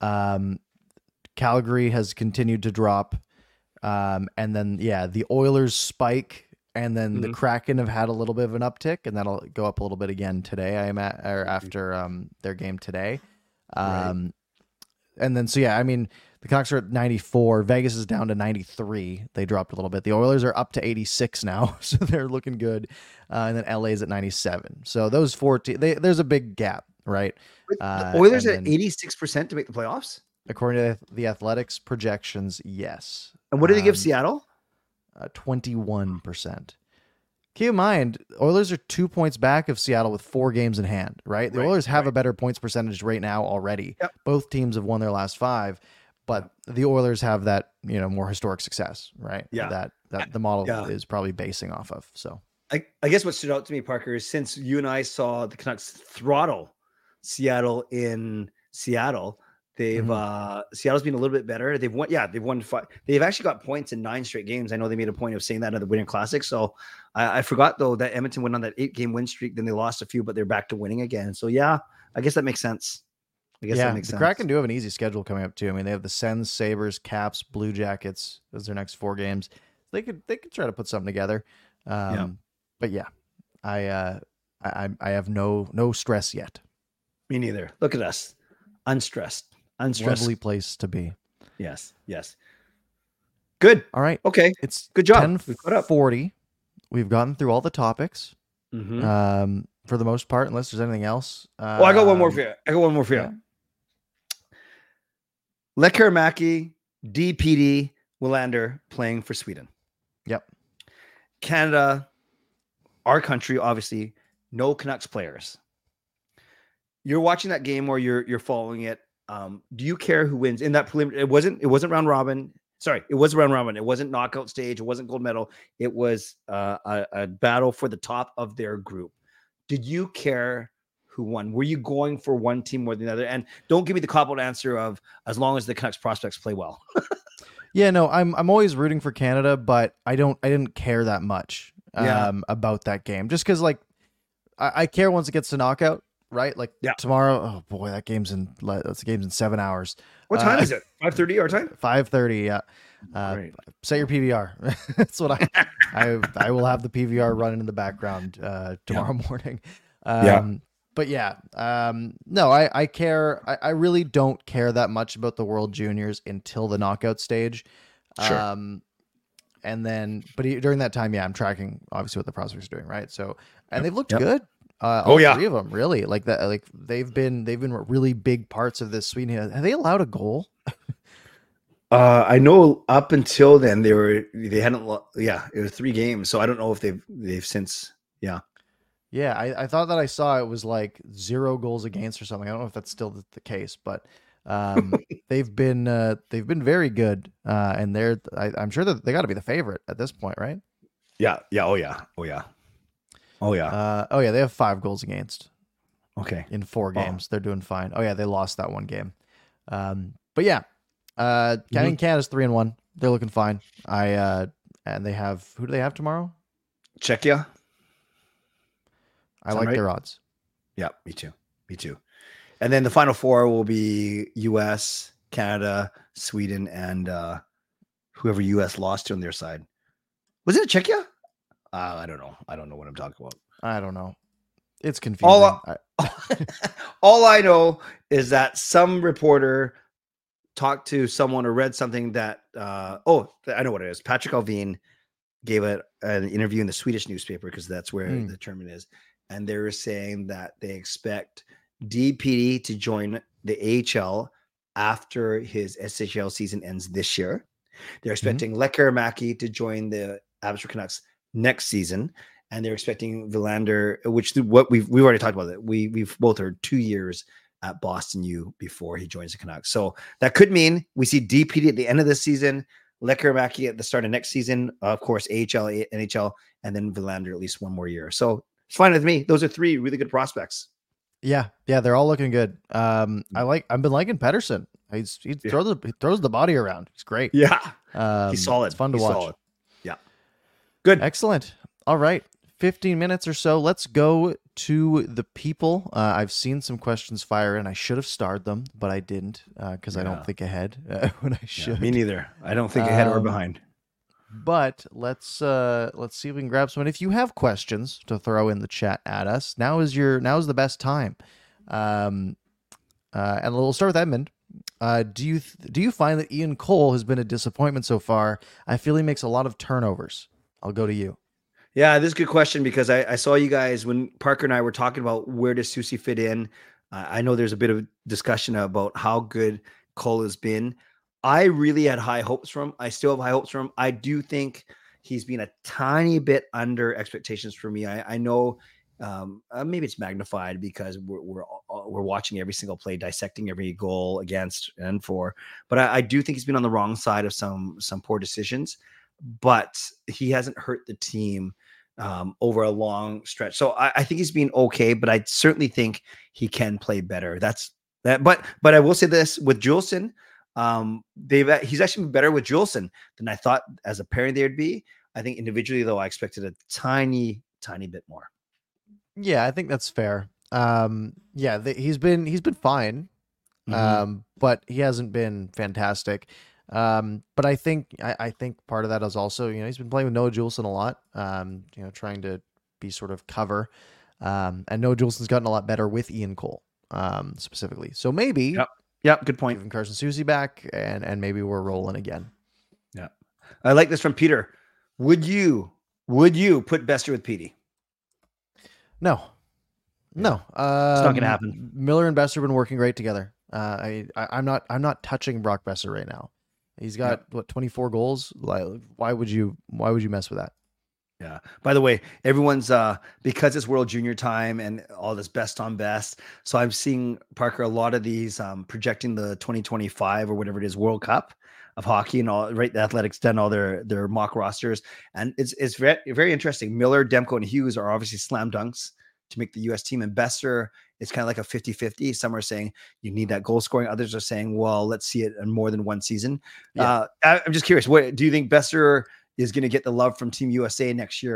Calgary has continued to drop. And then, the Oilers spike, and then the Kraken have had a little bit of an uptick, and that'll go up a little bit again today. After their game today. Right. And then, the Canucks are at 94. Vegas is down to 93. They dropped a little bit. The Oilers are up to 86 now, so they're looking good. And then LA is at 97. So those 4 there's a big gap, right? The Oilers at 86% to make the playoffs? According to the Athletics projections, yes. And what did they give Seattle? 21%. Keep in mind, Oilers are 2 points back of Seattle with 4 games in hand, right? The Oilers have a better points percentage right now already. Yep. Both teams have won their last 5, but the Oilers have that, more historic success, right? Yeah. That the model is probably basing off of. So I guess what stood out to me, Parker, is since you and I saw the Canucks throttle Seattle in Seattle, Seattle's been a little bit better. They've won 5. They've actually got points in 9 straight games. I know they made a point of saying that at the Winter Classic. So I forgot though that Edmonton went on that 8-game win streak. Then they lost a few, but they're back to winning again. So I guess that makes sense. That makes sense. The Kraken do have an easy schedule coming up too. They have the Sens, Sabres, Caps, Blue Jackets as their next 4 games. They could try to put something together. But I have no stress yet. Me neither. Look at us, unstressed. Lovely place to be. Yes. Good. All right. Okay. It's good job. 10:40. We've gotten through all the topics. For the most part, unless there's anything else. I got one more for you. Yeah. Lekkerimäki, DPD, Willander playing for Sweden. Yep. Canada, our country, obviously, no Canucks players. You're watching that game or you're following it. Do you care who wins in that preliminary? It wasn't round robin. Sorry, it was round robin. It wasn't knockout stage. It wasn't gold medal. It was a battle for the top of their group. Did you care who won? Were you going for one team more than the other? And don't give me the cop-out answer of as long as the Canucks prospects play well. Yeah, no, I'm always rooting for Canada, but I didn't care that much about that game, just because I care once it gets to knockout, right? Like Yeah. tomorrow. Oh boy, that's the game's in 7 hours. What time is it? 5:30 our time? 5:30. Yeah. Right. Set your PVR. That's what I will have the PVR running in the background tomorrow morning. But yeah, no, I care. I really don't care that much about the World Juniors until the knockout stage. Sure. And then, but during that time, yeah, I'm tracking obviously what the prospects are doing, right? So, and they've looked good. All three of them, really, like that. Like they've been really big parts of this Sweden. Have they allowed a goal? I know up until then they hadn't. Yeah, it was 3 games, so I don't know if they've since. Yeah. Yeah, I thought that I saw it was like 0 goals against or something. I don't know if that's still the case, but they've been very good, and I'm sure that they got to be the favorite at this point, right? Yeah. Oh yeah. They have 5 goals against. Okay. In 4 games, they're doing fine. Oh yeah, they lost that one game. But yeah, Canada's 3-1. They're looking fine. And they have, who do they have tomorrow? Czechia. I like their odds. Yeah, me too. And then the final 4 will be US, Canada, Sweden, and whoever US lost to on their side. Was it Czechia? I don't know. I don't know what I'm talking about. I don't know. It's confusing. All I know is that some reporter talked to someone or read something that I know what it is. Patrick Alvin gave an interview in the Swedish newspaper, because that's where the tournament is. And they were saying that they expect DPD to join the AHL after his SHL season ends this year. They're expecting Lekkerimäki to join the Abbotsford Canucks next season, and they're expecting Willander, which what we've already talked about. That we've both heard 2 years at Boston U before he joins the Canucks. So that could mean we see DPD at the end of this season, Lekkerimäki at the start of next season, of course AHL, NHL, and then Willander at least 1 more year. So it's fine with me. Those are 3 really good prospects. Yeah, they're all looking good. I've been liking Pettersson. He throws the body around. He's great. Yeah, he's solid. It's fun to watch. Solid. Yeah, good, excellent. All right, 15 minutes or so. Let's go to the people. I've seen some questions fire in. I should have starred them, but I didn't because I don't think ahead when I should. Yeah, me neither. I don't think ahead or behind. But let's see if we can grab some. And if you have questions to throw in the chat at us, now is the best time. And we'll start with Edmund. Do you find that Ian Cole has been a disappointment so far? I feel he makes a lot of turnovers. I'll go to you. Yeah, this is a good question, because I saw you guys when Parker and I were talking about where does Susie fit in. I know there's a bit of discussion about how good Cole has been. I really had high hopes for him. I still have high hopes for him. I do think he's been a tiny bit under expectations for me. I know maybe it's magnified because we're watching every single play, dissecting every goal against and for. But I do think he's been on the wrong side of some poor decisions. But he hasn't hurt the team over a long stretch. So I think he's been okay. But I certainly think he can play better. That's that. But I will say this with Juleson. He's actually been better with Juleson than I thought as a pairing they'd be. I think individually, though, I expected a tiny bit more. Yeah, I think that's fair. He's been fine, but he hasn't been fantastic. But I think part of that is also, he's been playing with Noah Juleson a lot, trying to be sort of cover. And Noah Juleson's gotten a lot better with Ian Cole, specifically. So maybe. Yep, good point. Giving Carson Susie back, and maybe we're rolling again. Yeah, I like this from Peter. Would you put Boeser with Petey? No. It's not going to happen. Miller and Boeser have been working great together. I'm not touching Brock Boeser right now. He's got 24 goals. Why would you mess with that? Yeah. By the way, everyone's because it's World Junior time and all this best on best. So I'm seeing, Parker, a lot of these projecting the 2025 or whatever it is World Cup of hockey and all. Right, the Athletics done all their mock rosters, and it's very, very interesting. Miller, Demko, and Hughes are obviously slam dunks to make the U.S. team, and Boeser is kind of like a 50-50. Some are saying you need that goal scoring. Others are saying, well, let's see it in more than one season. Yeah. I'm just curious. What do you think Boeser is going to get the love from Team USA next year?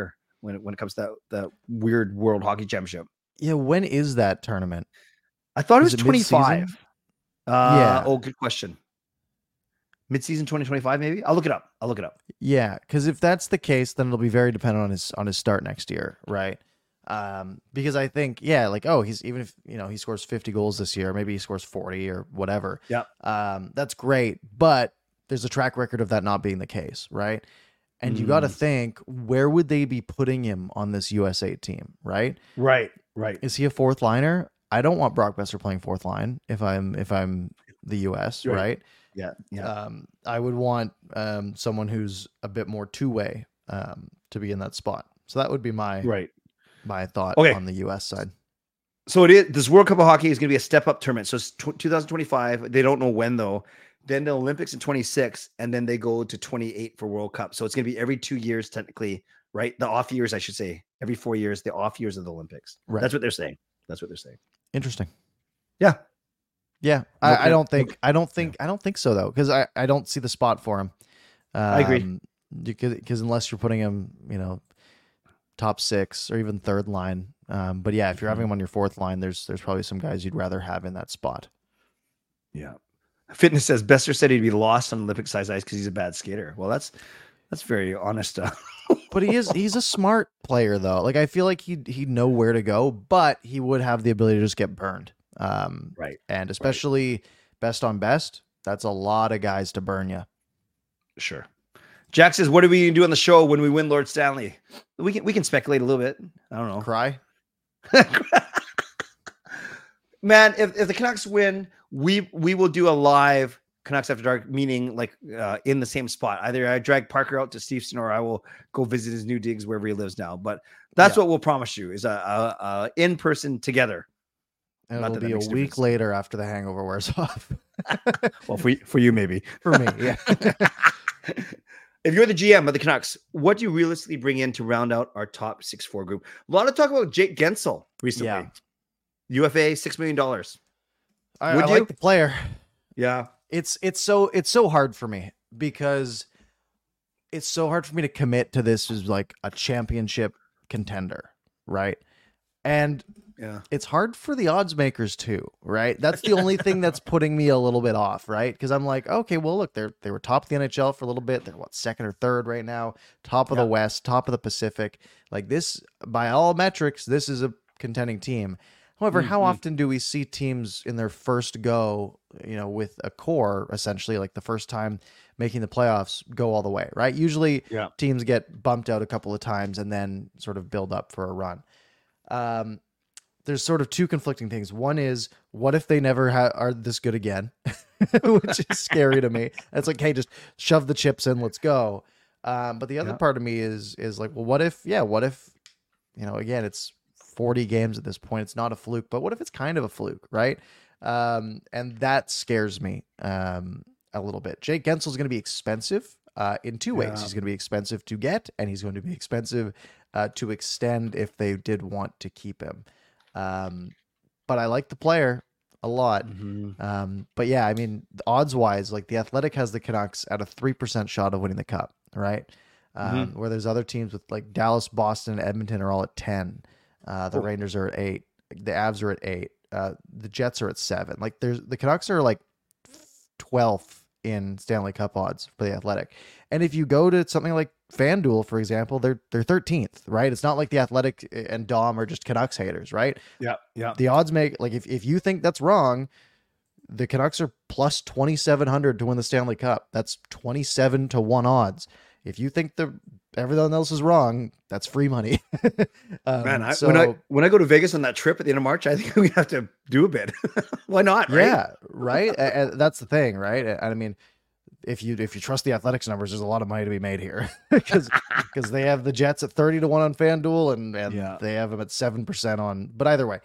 when it comes to that weird World Hockey Championship. Yeah, when is that tournament? I thought it was Is it 25. mid-season? Yeah. Oh, good question. Mid-season 2025, maybe. I'll look it up. Yeah, because if that's the case, then it'll be very dependent on his start next year, right? Because I think, yeah, like, oh, he's even if he scores 50 goals this year, maybe he scores 40 or whatever. Yeah. That's great, but there's a track record of that not being the case, right? And you got to think, where would they be putting him on this USA team, right? Right. Is he a fourth liner? I don't want Brock Besser playing fourth line if I'm the US, right? Yeah. I would want someone who's a bit more two-way to be in that spot. So that would be my thought on the US side. So this World Cup of Hockey is going to be a step-up tournament. So it's 2025. They don't know when, though. Then the Olympics in 26, and then they go to 28 for World Cup. So it's going to be every 2 years, technically, right? The off years, I should say. Every 4 years, the off years of the Olympics. Right. That's what they're saying. Interesting. Yeah. Yeah. I don't think so, though, because I don't see the spot for him. I agree. Because unless you're putting him, top six or even third line. But yeah, if you're having him on your fourth line, there's probably some guys you'd rather have in that spot. Yeah. Fitness says Besser said he'd be lost on Olympic size ice because he's a bad skater. Well, that's very honest. But he's a smart player, though. Like, I feel like he'd know where to go, but he would have the ability to just get burned. Right. And especially best on best, that's a lot of guys to burn you. Sure. Jack says, what are we going to do on the show when we win Lord Stanley? We can speculate a little bit. I don't know. Cry. Man, if the Canucks win, we will do a live Canucks After Dark, meaning like in the same spot. Either I drag Parker out to Steveston or I will go visit his new digs wherever he lives now. But that's what we'll promise you is a in-person together. And it'll be a week later after the hangover wears off. Well, for you, maybe. For me, yeah. If you're the GM of the Canucks, what do you realistically bring in to round out our top 6-4 group? A lot of talk about Jake Gensel recently. Yeah. UFA, $6 million. I like the player. Yeah. It's so hard for me because it's so hard for me to commit to this as like a championship contender, right? And it's hard for the odds makers too, right? That's the only thing that's putting me a little bit off, right? Because I'm like, okay, well, look, they were top of the NHL for a little bit. They're second or third right now, top of the West, top of the Pacific. Like this, by all metrics, this is a contending team. However, how often do we see teams in their first go, with a core, essentially, like the first time making the playoffs, go all the way, right? Usually teams get bumped out a couple of times and then sort of build up for a run. There's sort of two conflicting things. One is, what if they never are this good again? Which is scary to me. It's like, hey, just shove the chips in, let's go. But the other part of me is like, well, what if, again, it's 40 games at this point. It's not a fluke, but what if it's kind of a fluke, right? And that scares me a little bit. Jake Gensel is going to be expensive in two ways. He's going to be expensive to get, and he's going to be expensive to extend if they did want to keep him. But I like the player a lot. But yeah, I mean, odds wise, like The Athletic has the Canucks at a 3% shot of winning the cup, right? Where there's other teams with like Dallas, Boston, and Edmonton are all at 10. The Rangers are at 8. The Avs are at 8. The Jets are at 7. Like the Canucks are like 12th in Stanley Cup odds for The Athletic. And if you go to something like FanDuel, for example, they're 13th, right? It's not like The Athletic and Dom are just Canucks haters, right? Yeah. The odds make, like, if you think that's wrong, the Canucks are plus 2,700 to win the Stanley Cup. That's 27 to 1 odds. If you think everything else is wrong, that's free money. Man, when I go to Vegas on that trip at the end of March, I think we have to do a bid. Why not? Right? Yeah, right. And that's the thing, right? And I mean, if you trust the Athletics numbers, there's a lot of money to be made here because they have the Jets at 30 to 1 on FanDuel and they have them at 7% on. But either way,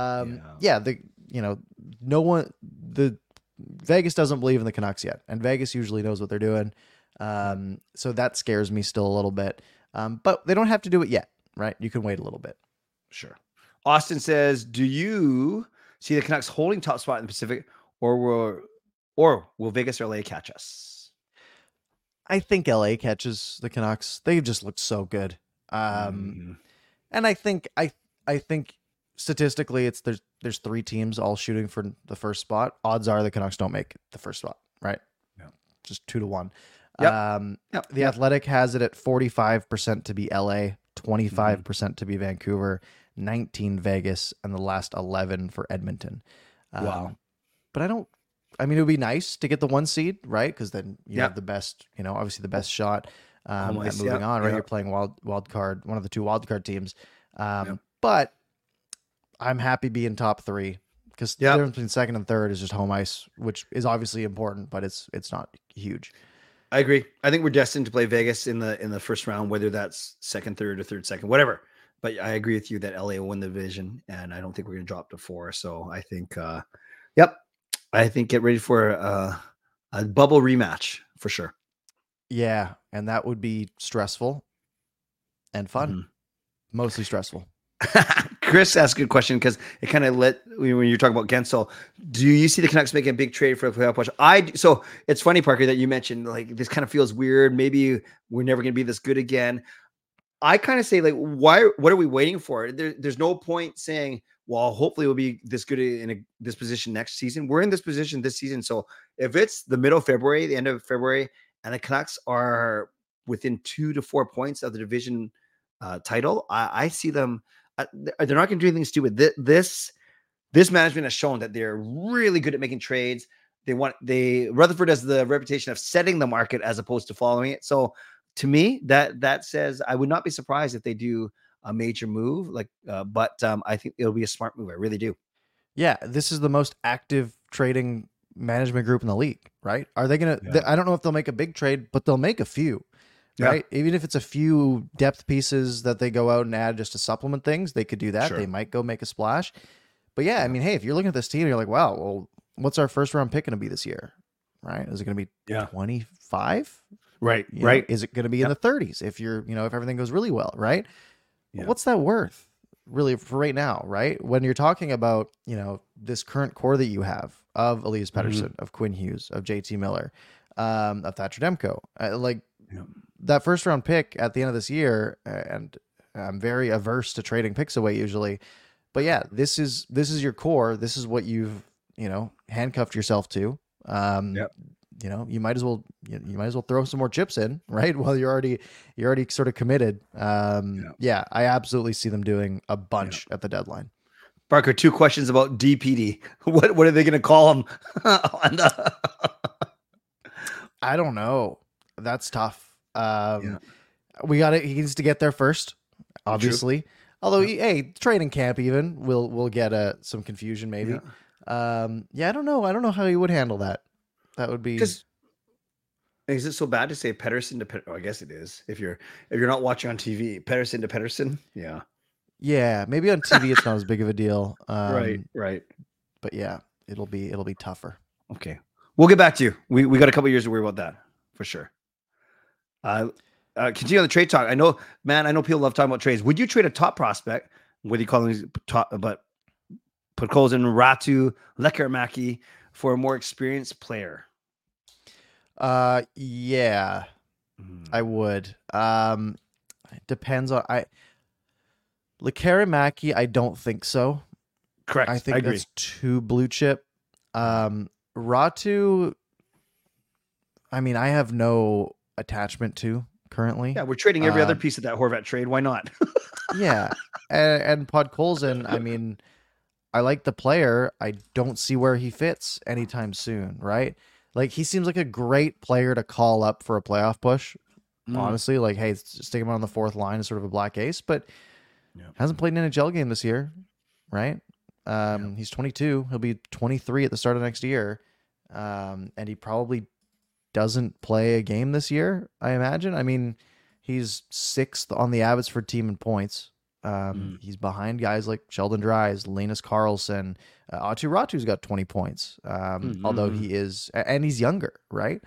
the Vegas doesn't believe in the Canucks yet, and Vegas usually knows what they're doing. So that scares me still a little bit. But they don't have to do it yet, right? You can wait a little bit. Sure. Austin says, do you see the Canucks holding top spot in the Pacific, or will Vegas or LA catch us? I think LA catches the Canucks. They just looked so good. And I think statistically there's 3 teams all shooting for the first spot. Odds are the Canucks don't make the first spot, right? Yeah. Just 2-1. Yep. The Athletic has it at 45% to be LA, 25% to be Vancouver, 19 Vegas, and the last 11 for Edmonton. Wow. But it would be nice to get the 1 seed, right? Because then you have the best, obviously the best shot at moving on, right? You're playing wild card, one of the 2 wild card teams. But I'm happy being top 3 because the difference between second and third is just home ice, which is obviously important, but it's not huge. I agree. I think we're destined to play Vegas in the first round, whether that's second, third, or third, second, whatever. But I agree with you that LA will win the division, and I don't think we're going to drop to 4. So I think, I think get ready for a bubble rematch for sure. Yeah, and that would be stressful and fun, mostly stressful. Chris asked a good question because it kind of when you're talking about Gensel, do you see the Canucks making a big trade for a playoff push? So it's funny, Parker, that you mentioned like this kind of feels weird. Maybe we're never going to be this good again. I kind of say like, what are we waiting for? There's no point saying, well, hopefully we'll be this good in this position next season. We're in this position this season. So if it's the middle of February, the end of February, and the Canucks are within 2 to 4 points of the division title, I see them. They're not going to do anything stupid. This management has shown that they're really good at making trades. Rutherford has the reputation of setting the market as opposed to following it. So to me, that says I would not be surprised if they do a major move. But I think it'll be a smart move. I really do. Yeah, this is the most active trading management group in the league, right? Are they going to? I don't know if they'll make a big trade, but they'll make a few. Right. Even if it's a few depth pieces that they go out and add just to supplement things, they could do that. Sure. They might go make a splash. But yeah, I mean, hey, if you're looking at this team, you're like, wow, well, what's our first round pick going to be this year? Right. Is it going to be 25? Right. Right. Is it going to be in the 30s if if everything goes really well? Right. Yeah. What's that worth really for right now? Right. When you're talking about, this current core that you have of Elias Pettersson, of Quinn Hughes, of JT Miller, of Thatcher Demko, that first round pick at the end of this year, and I'm very averse to trading picks away usually, but yeah, this is your core. This is what you've, handcuffed yourself to. You might as well throw some more chips in, right? While you're already sort of committed. I absolutely see them doing a bunch at the deadline. Parker, 2 questions about DPD. What are they going to call him? I don't know. That's tough. We got it. He needs to get there first, obviously. True. Although, training camp even we'll get some confusion maybe. I don't know. I don't know how he would handle that. That would be. Is it so bad to say Pettersson to Pettersson? Oh, I guess it is. If you're not watching on TV, Pettersson to Pettersson. Yeah. Yeah, maybe on TV it's not as big of a deal. Right. But yeah, it'll be tougher. Okay, we'll get back to you. We got a couple years to worry about that for sure. Continue on the trade talk. I know people love talking about trades. Would you trade a top prospect, whether you call them top, but Podkolzin, Ratu, Lekkerimäki for a more experienced player? Yeah, I would. It depends on Lekkerimäki, I don't think so. Correct. I think that's too blue chip. Ratu, I mean, I have no attachment to currently. Yeah, we're trading every other piece of that Horvat trade. Why not? Yeah. And Podkolzin, I mean, I like the player. I don't see where he fits anytime soon, right? Like, he seems like a great player to call up for a playoff push. Honestly, like, hey, stick him on the 4th line as sort of a black ace, but hasn't played an NHL game this year, right? He's 22. He'll be 23 at the start of next year. And he probably doesn't play a game this year, I imagine. I mean, he's 6th on the Abbotsford team in points. He's behind guys like Sheldon Dries, Linus Karlsson. Aatu Ratu's got 20 points, although he is, and he's younger, right?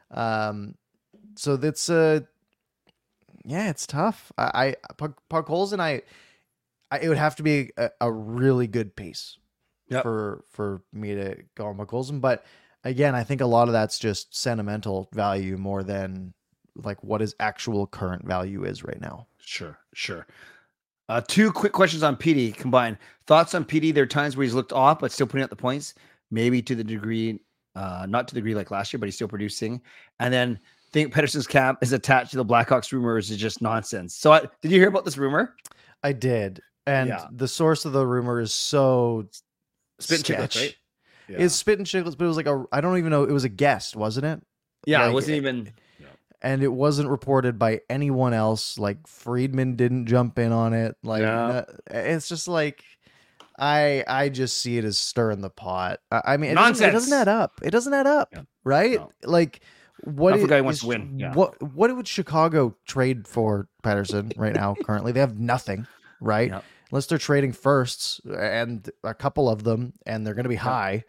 So that's it's tough. Podkolzin, it would have to be a really good piece for me to go on Podkolzin. But again, I think a lot of that's just sentimental value more than like what his actual current value is right now. Sure. Two quick questions on Petey combined. Thoughts on Petey? There are times where he's looked off, but still putting out the points. Maybe to the degree, not to the degree like last year, but he's still producing. And then think Pettersson's cap is attached to the Blackhawks rumor, or is it just nonsense? So did you hear about this rumor? I did. And the source of the rumor is so Spit and Chicklets, right? Yeah. It's Spit and Chicklets, but it was like I don't even know. It was a guest, wasn't it? Yeah, like, it wasn't even. And it wasn't reported by anyone else. Like Friedman didn't jump in on it. Like it's just like I just see it as stirring the pot. I mean, it doesn't add up. It doesn't add up, right? No. Like what? Guy wants to win. Yeah. What would Chicago trade for Pettersson right now? Currently, they have nothing, right? Yeah. Unless they're trading firsts, and a couple of them, and they're going to be high.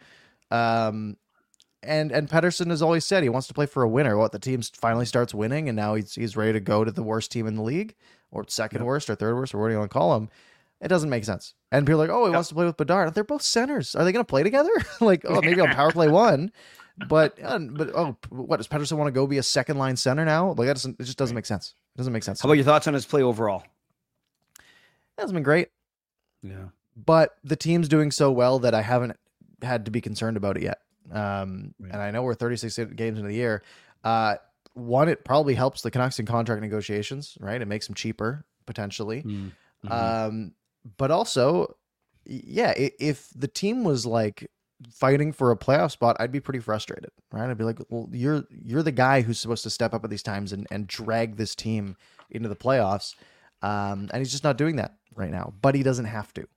And Pettersson has always said he wants to play for a winner. The team finally starts winning, and now he's ready to go to the worst team in the league, or second worst, or third worst, or what do you want to call him? It doesn't make sense. And people are like, oh, he wants to play with Bedard. They're both centers. Are they going to play together? Like, oh, maybe on power play one, but what does Pettersson want to go be a second line center now? Like it just doesn't make sense. It doesn't make sense. How about your thoughts on his play overall? It hasn't been great. Yeah, but the team's doing so well that I haven't had to be concerned about it yet. And I know we're 36 games into the year. One, it probably helps the Canucks in contract negotiations, right? It makes them cheaper potentially. Mm-hmm. But also, if the team was like fighting for a playoff spot, I'd be pretty frustrated, right? I'd be like, well, you're the guy who's supposed to step up at these times and drag this team into the playoffs. And he's just not doing that right now, but he doesn't have to.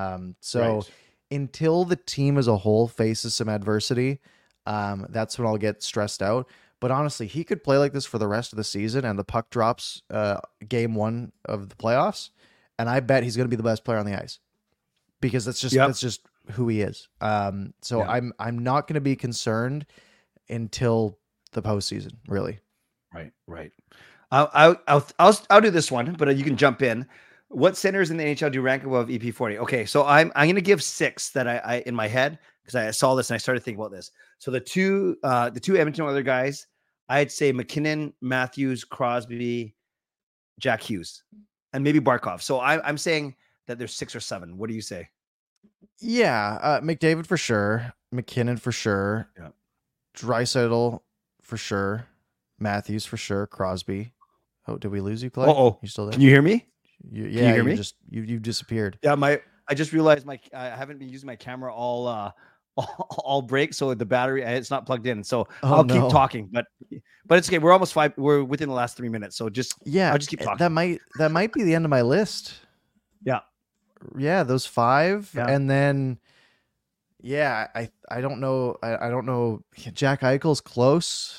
Until the team as a whole faces some adversity, that's when I'll get stressed out. But honestly, he could play like this for the rest of the season, and the puck drops game one of the playoffs, and I bet he's going to be the best player on the ice because that's just who he is. I'm not going to be concerned until the postseason, really. Right. I'll do this one, but you can jump in. What centers in the NHL do rank above EP40? Okay, so I'm going to give 6 that I in my head because I saw this and I started thinking about this. So the two Edmonton Oilers guys, I'd say McKinnon, Matthews, Crosby, Jack Hughes, and maybe Barkov. So I'm saying that there's 6 or 7. What do you say? Yeah, McDavid for sure, McKinnon for sure, Draisaitl for sure, Matthews for sure, Crosby. Oh, did we lose you, Clay? Oh, you still there? Can you hear me? Can you hear me? You've disappeared. Yeah, I just realized I haven't been using my camera all break, so the battery it's not plugged in. So I'll keep talking, but it's okay. We're within the last 3 minutes, so I'll just keep talking. That might be the end of my list. Yeah, those 5, and then I don't know. I don't know. Jack Eichel's close.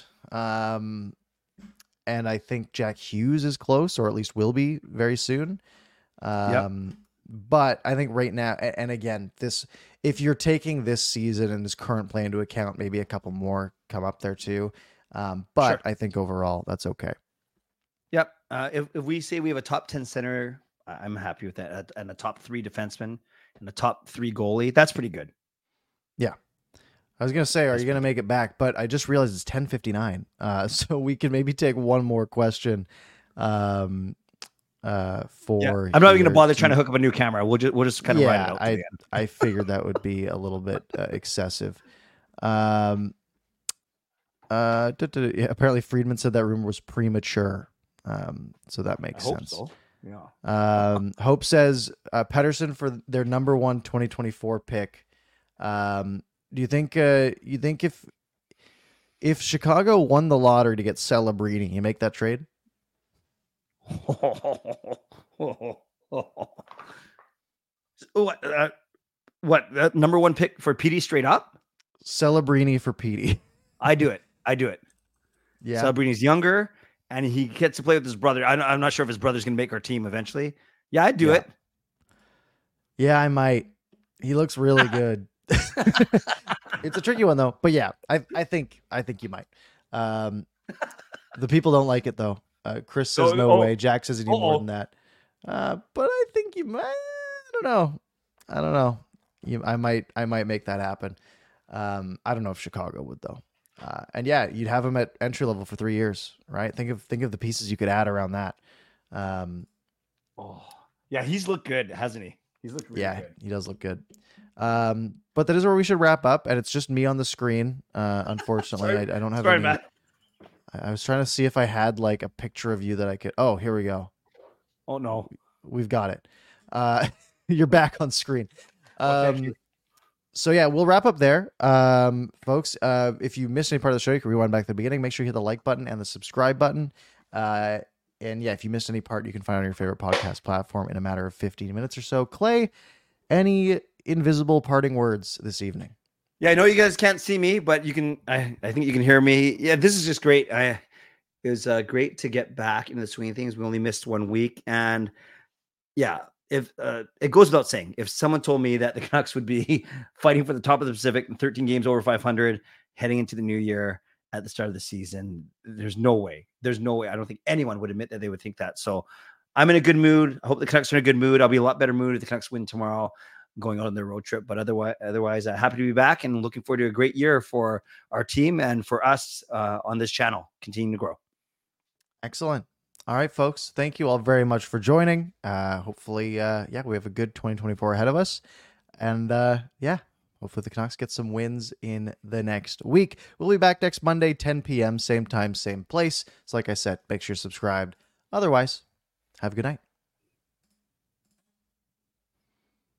And I think Jack Hughes is close, or at least will be very soon. But I think right now, and again, if you're taking this season and this current play into account, maybe a couple more come up there too. But I think overall that's okay. Yep. If we say we have a top 10 center, I'm happy with that, and a top 3 defenseman and a top 3 goalie. That's pretty good. Yeah. I was going to say, are you going to make it back? But I just realized it's 10:59. So we can maybe take one more question for I'm not even going to bother trying to hook up a new camera. We'll just kind of ride it out. I figured that would be a little bit excessive. Apparently Friedman said that rumor was premature. So that makes sense. So. Yeah. Hope says Pettersson for their number 1 2024 pick. Do you think if Chicago won the lottery to get Celebrini, you make that trade? What number 1 pick for Petey straight up? Celebrini for Petey. I do it. Yeah. Celebrini's younger and he gets to play with his brother. I'm not sure if his brother's going to make our team eventually. Yeah, I'd do it. Yeah, I might. He looks really good. It's a tricky one though, but yeah, I think you might. The people don't like it though. Chris says no way. Jack says he need more than that. But I think you might. I don't know. I might make that happen. I don't know if Chicago would though. And yeah, you'd have him at entry level for 3 years, right? Think of the pieces you could add around that. Yeah, he's looked good, hasn't he? He's looked really good. He does look good. But that is where we should wrap up, and it's just me on the screen. Unfortunately, I don't have any. Matt. I was trying to see if I had like a picture of you that I could. Oh, here we go. Oh no, we've got it. You're back on screen. Okay. So yeah, we'll wrap up there, folks. If you missed any part of the show, you can rewind back to the beginning. Make sure you hit the like button and the subscribe button. And yeah, if you missed any part, you can find it on your favorite podcast platform in a matter of 15 minutes or so. Clay, any invisible parting words this evening? Yeah, I know you guys can't see me, but you can. I think you can hear me. Yeah, this is just great. It was great to get back into the swing of things. We only missed 1 week, and yeah, if it goes without saying, if someone told me that the Canucks would be fighting for the top of the Pacific in 13 games over 500 heading into the new year at the start of the season, there's no way. There's no way. I don't think anyone would admit that they would think that. So I'm in a good mood. I hope the Canucks are in a good mood. I'll be a lot better mood if the Canucks win tomorrow, going on their road trip. But otherwise, happy to be back and looking forward to a great year for our team and for us on this channel, continuing to grow. Excellent. All right, folks. Thank you all very much for joining. Hopefully, we have a good 2024 ahead of us. And hopefully the Canucks get some wins in the next week. We'll be back next Monday, 10 p.m., same time, same place. So like I said, make sure you're subscribed. Otherwise, have a good night.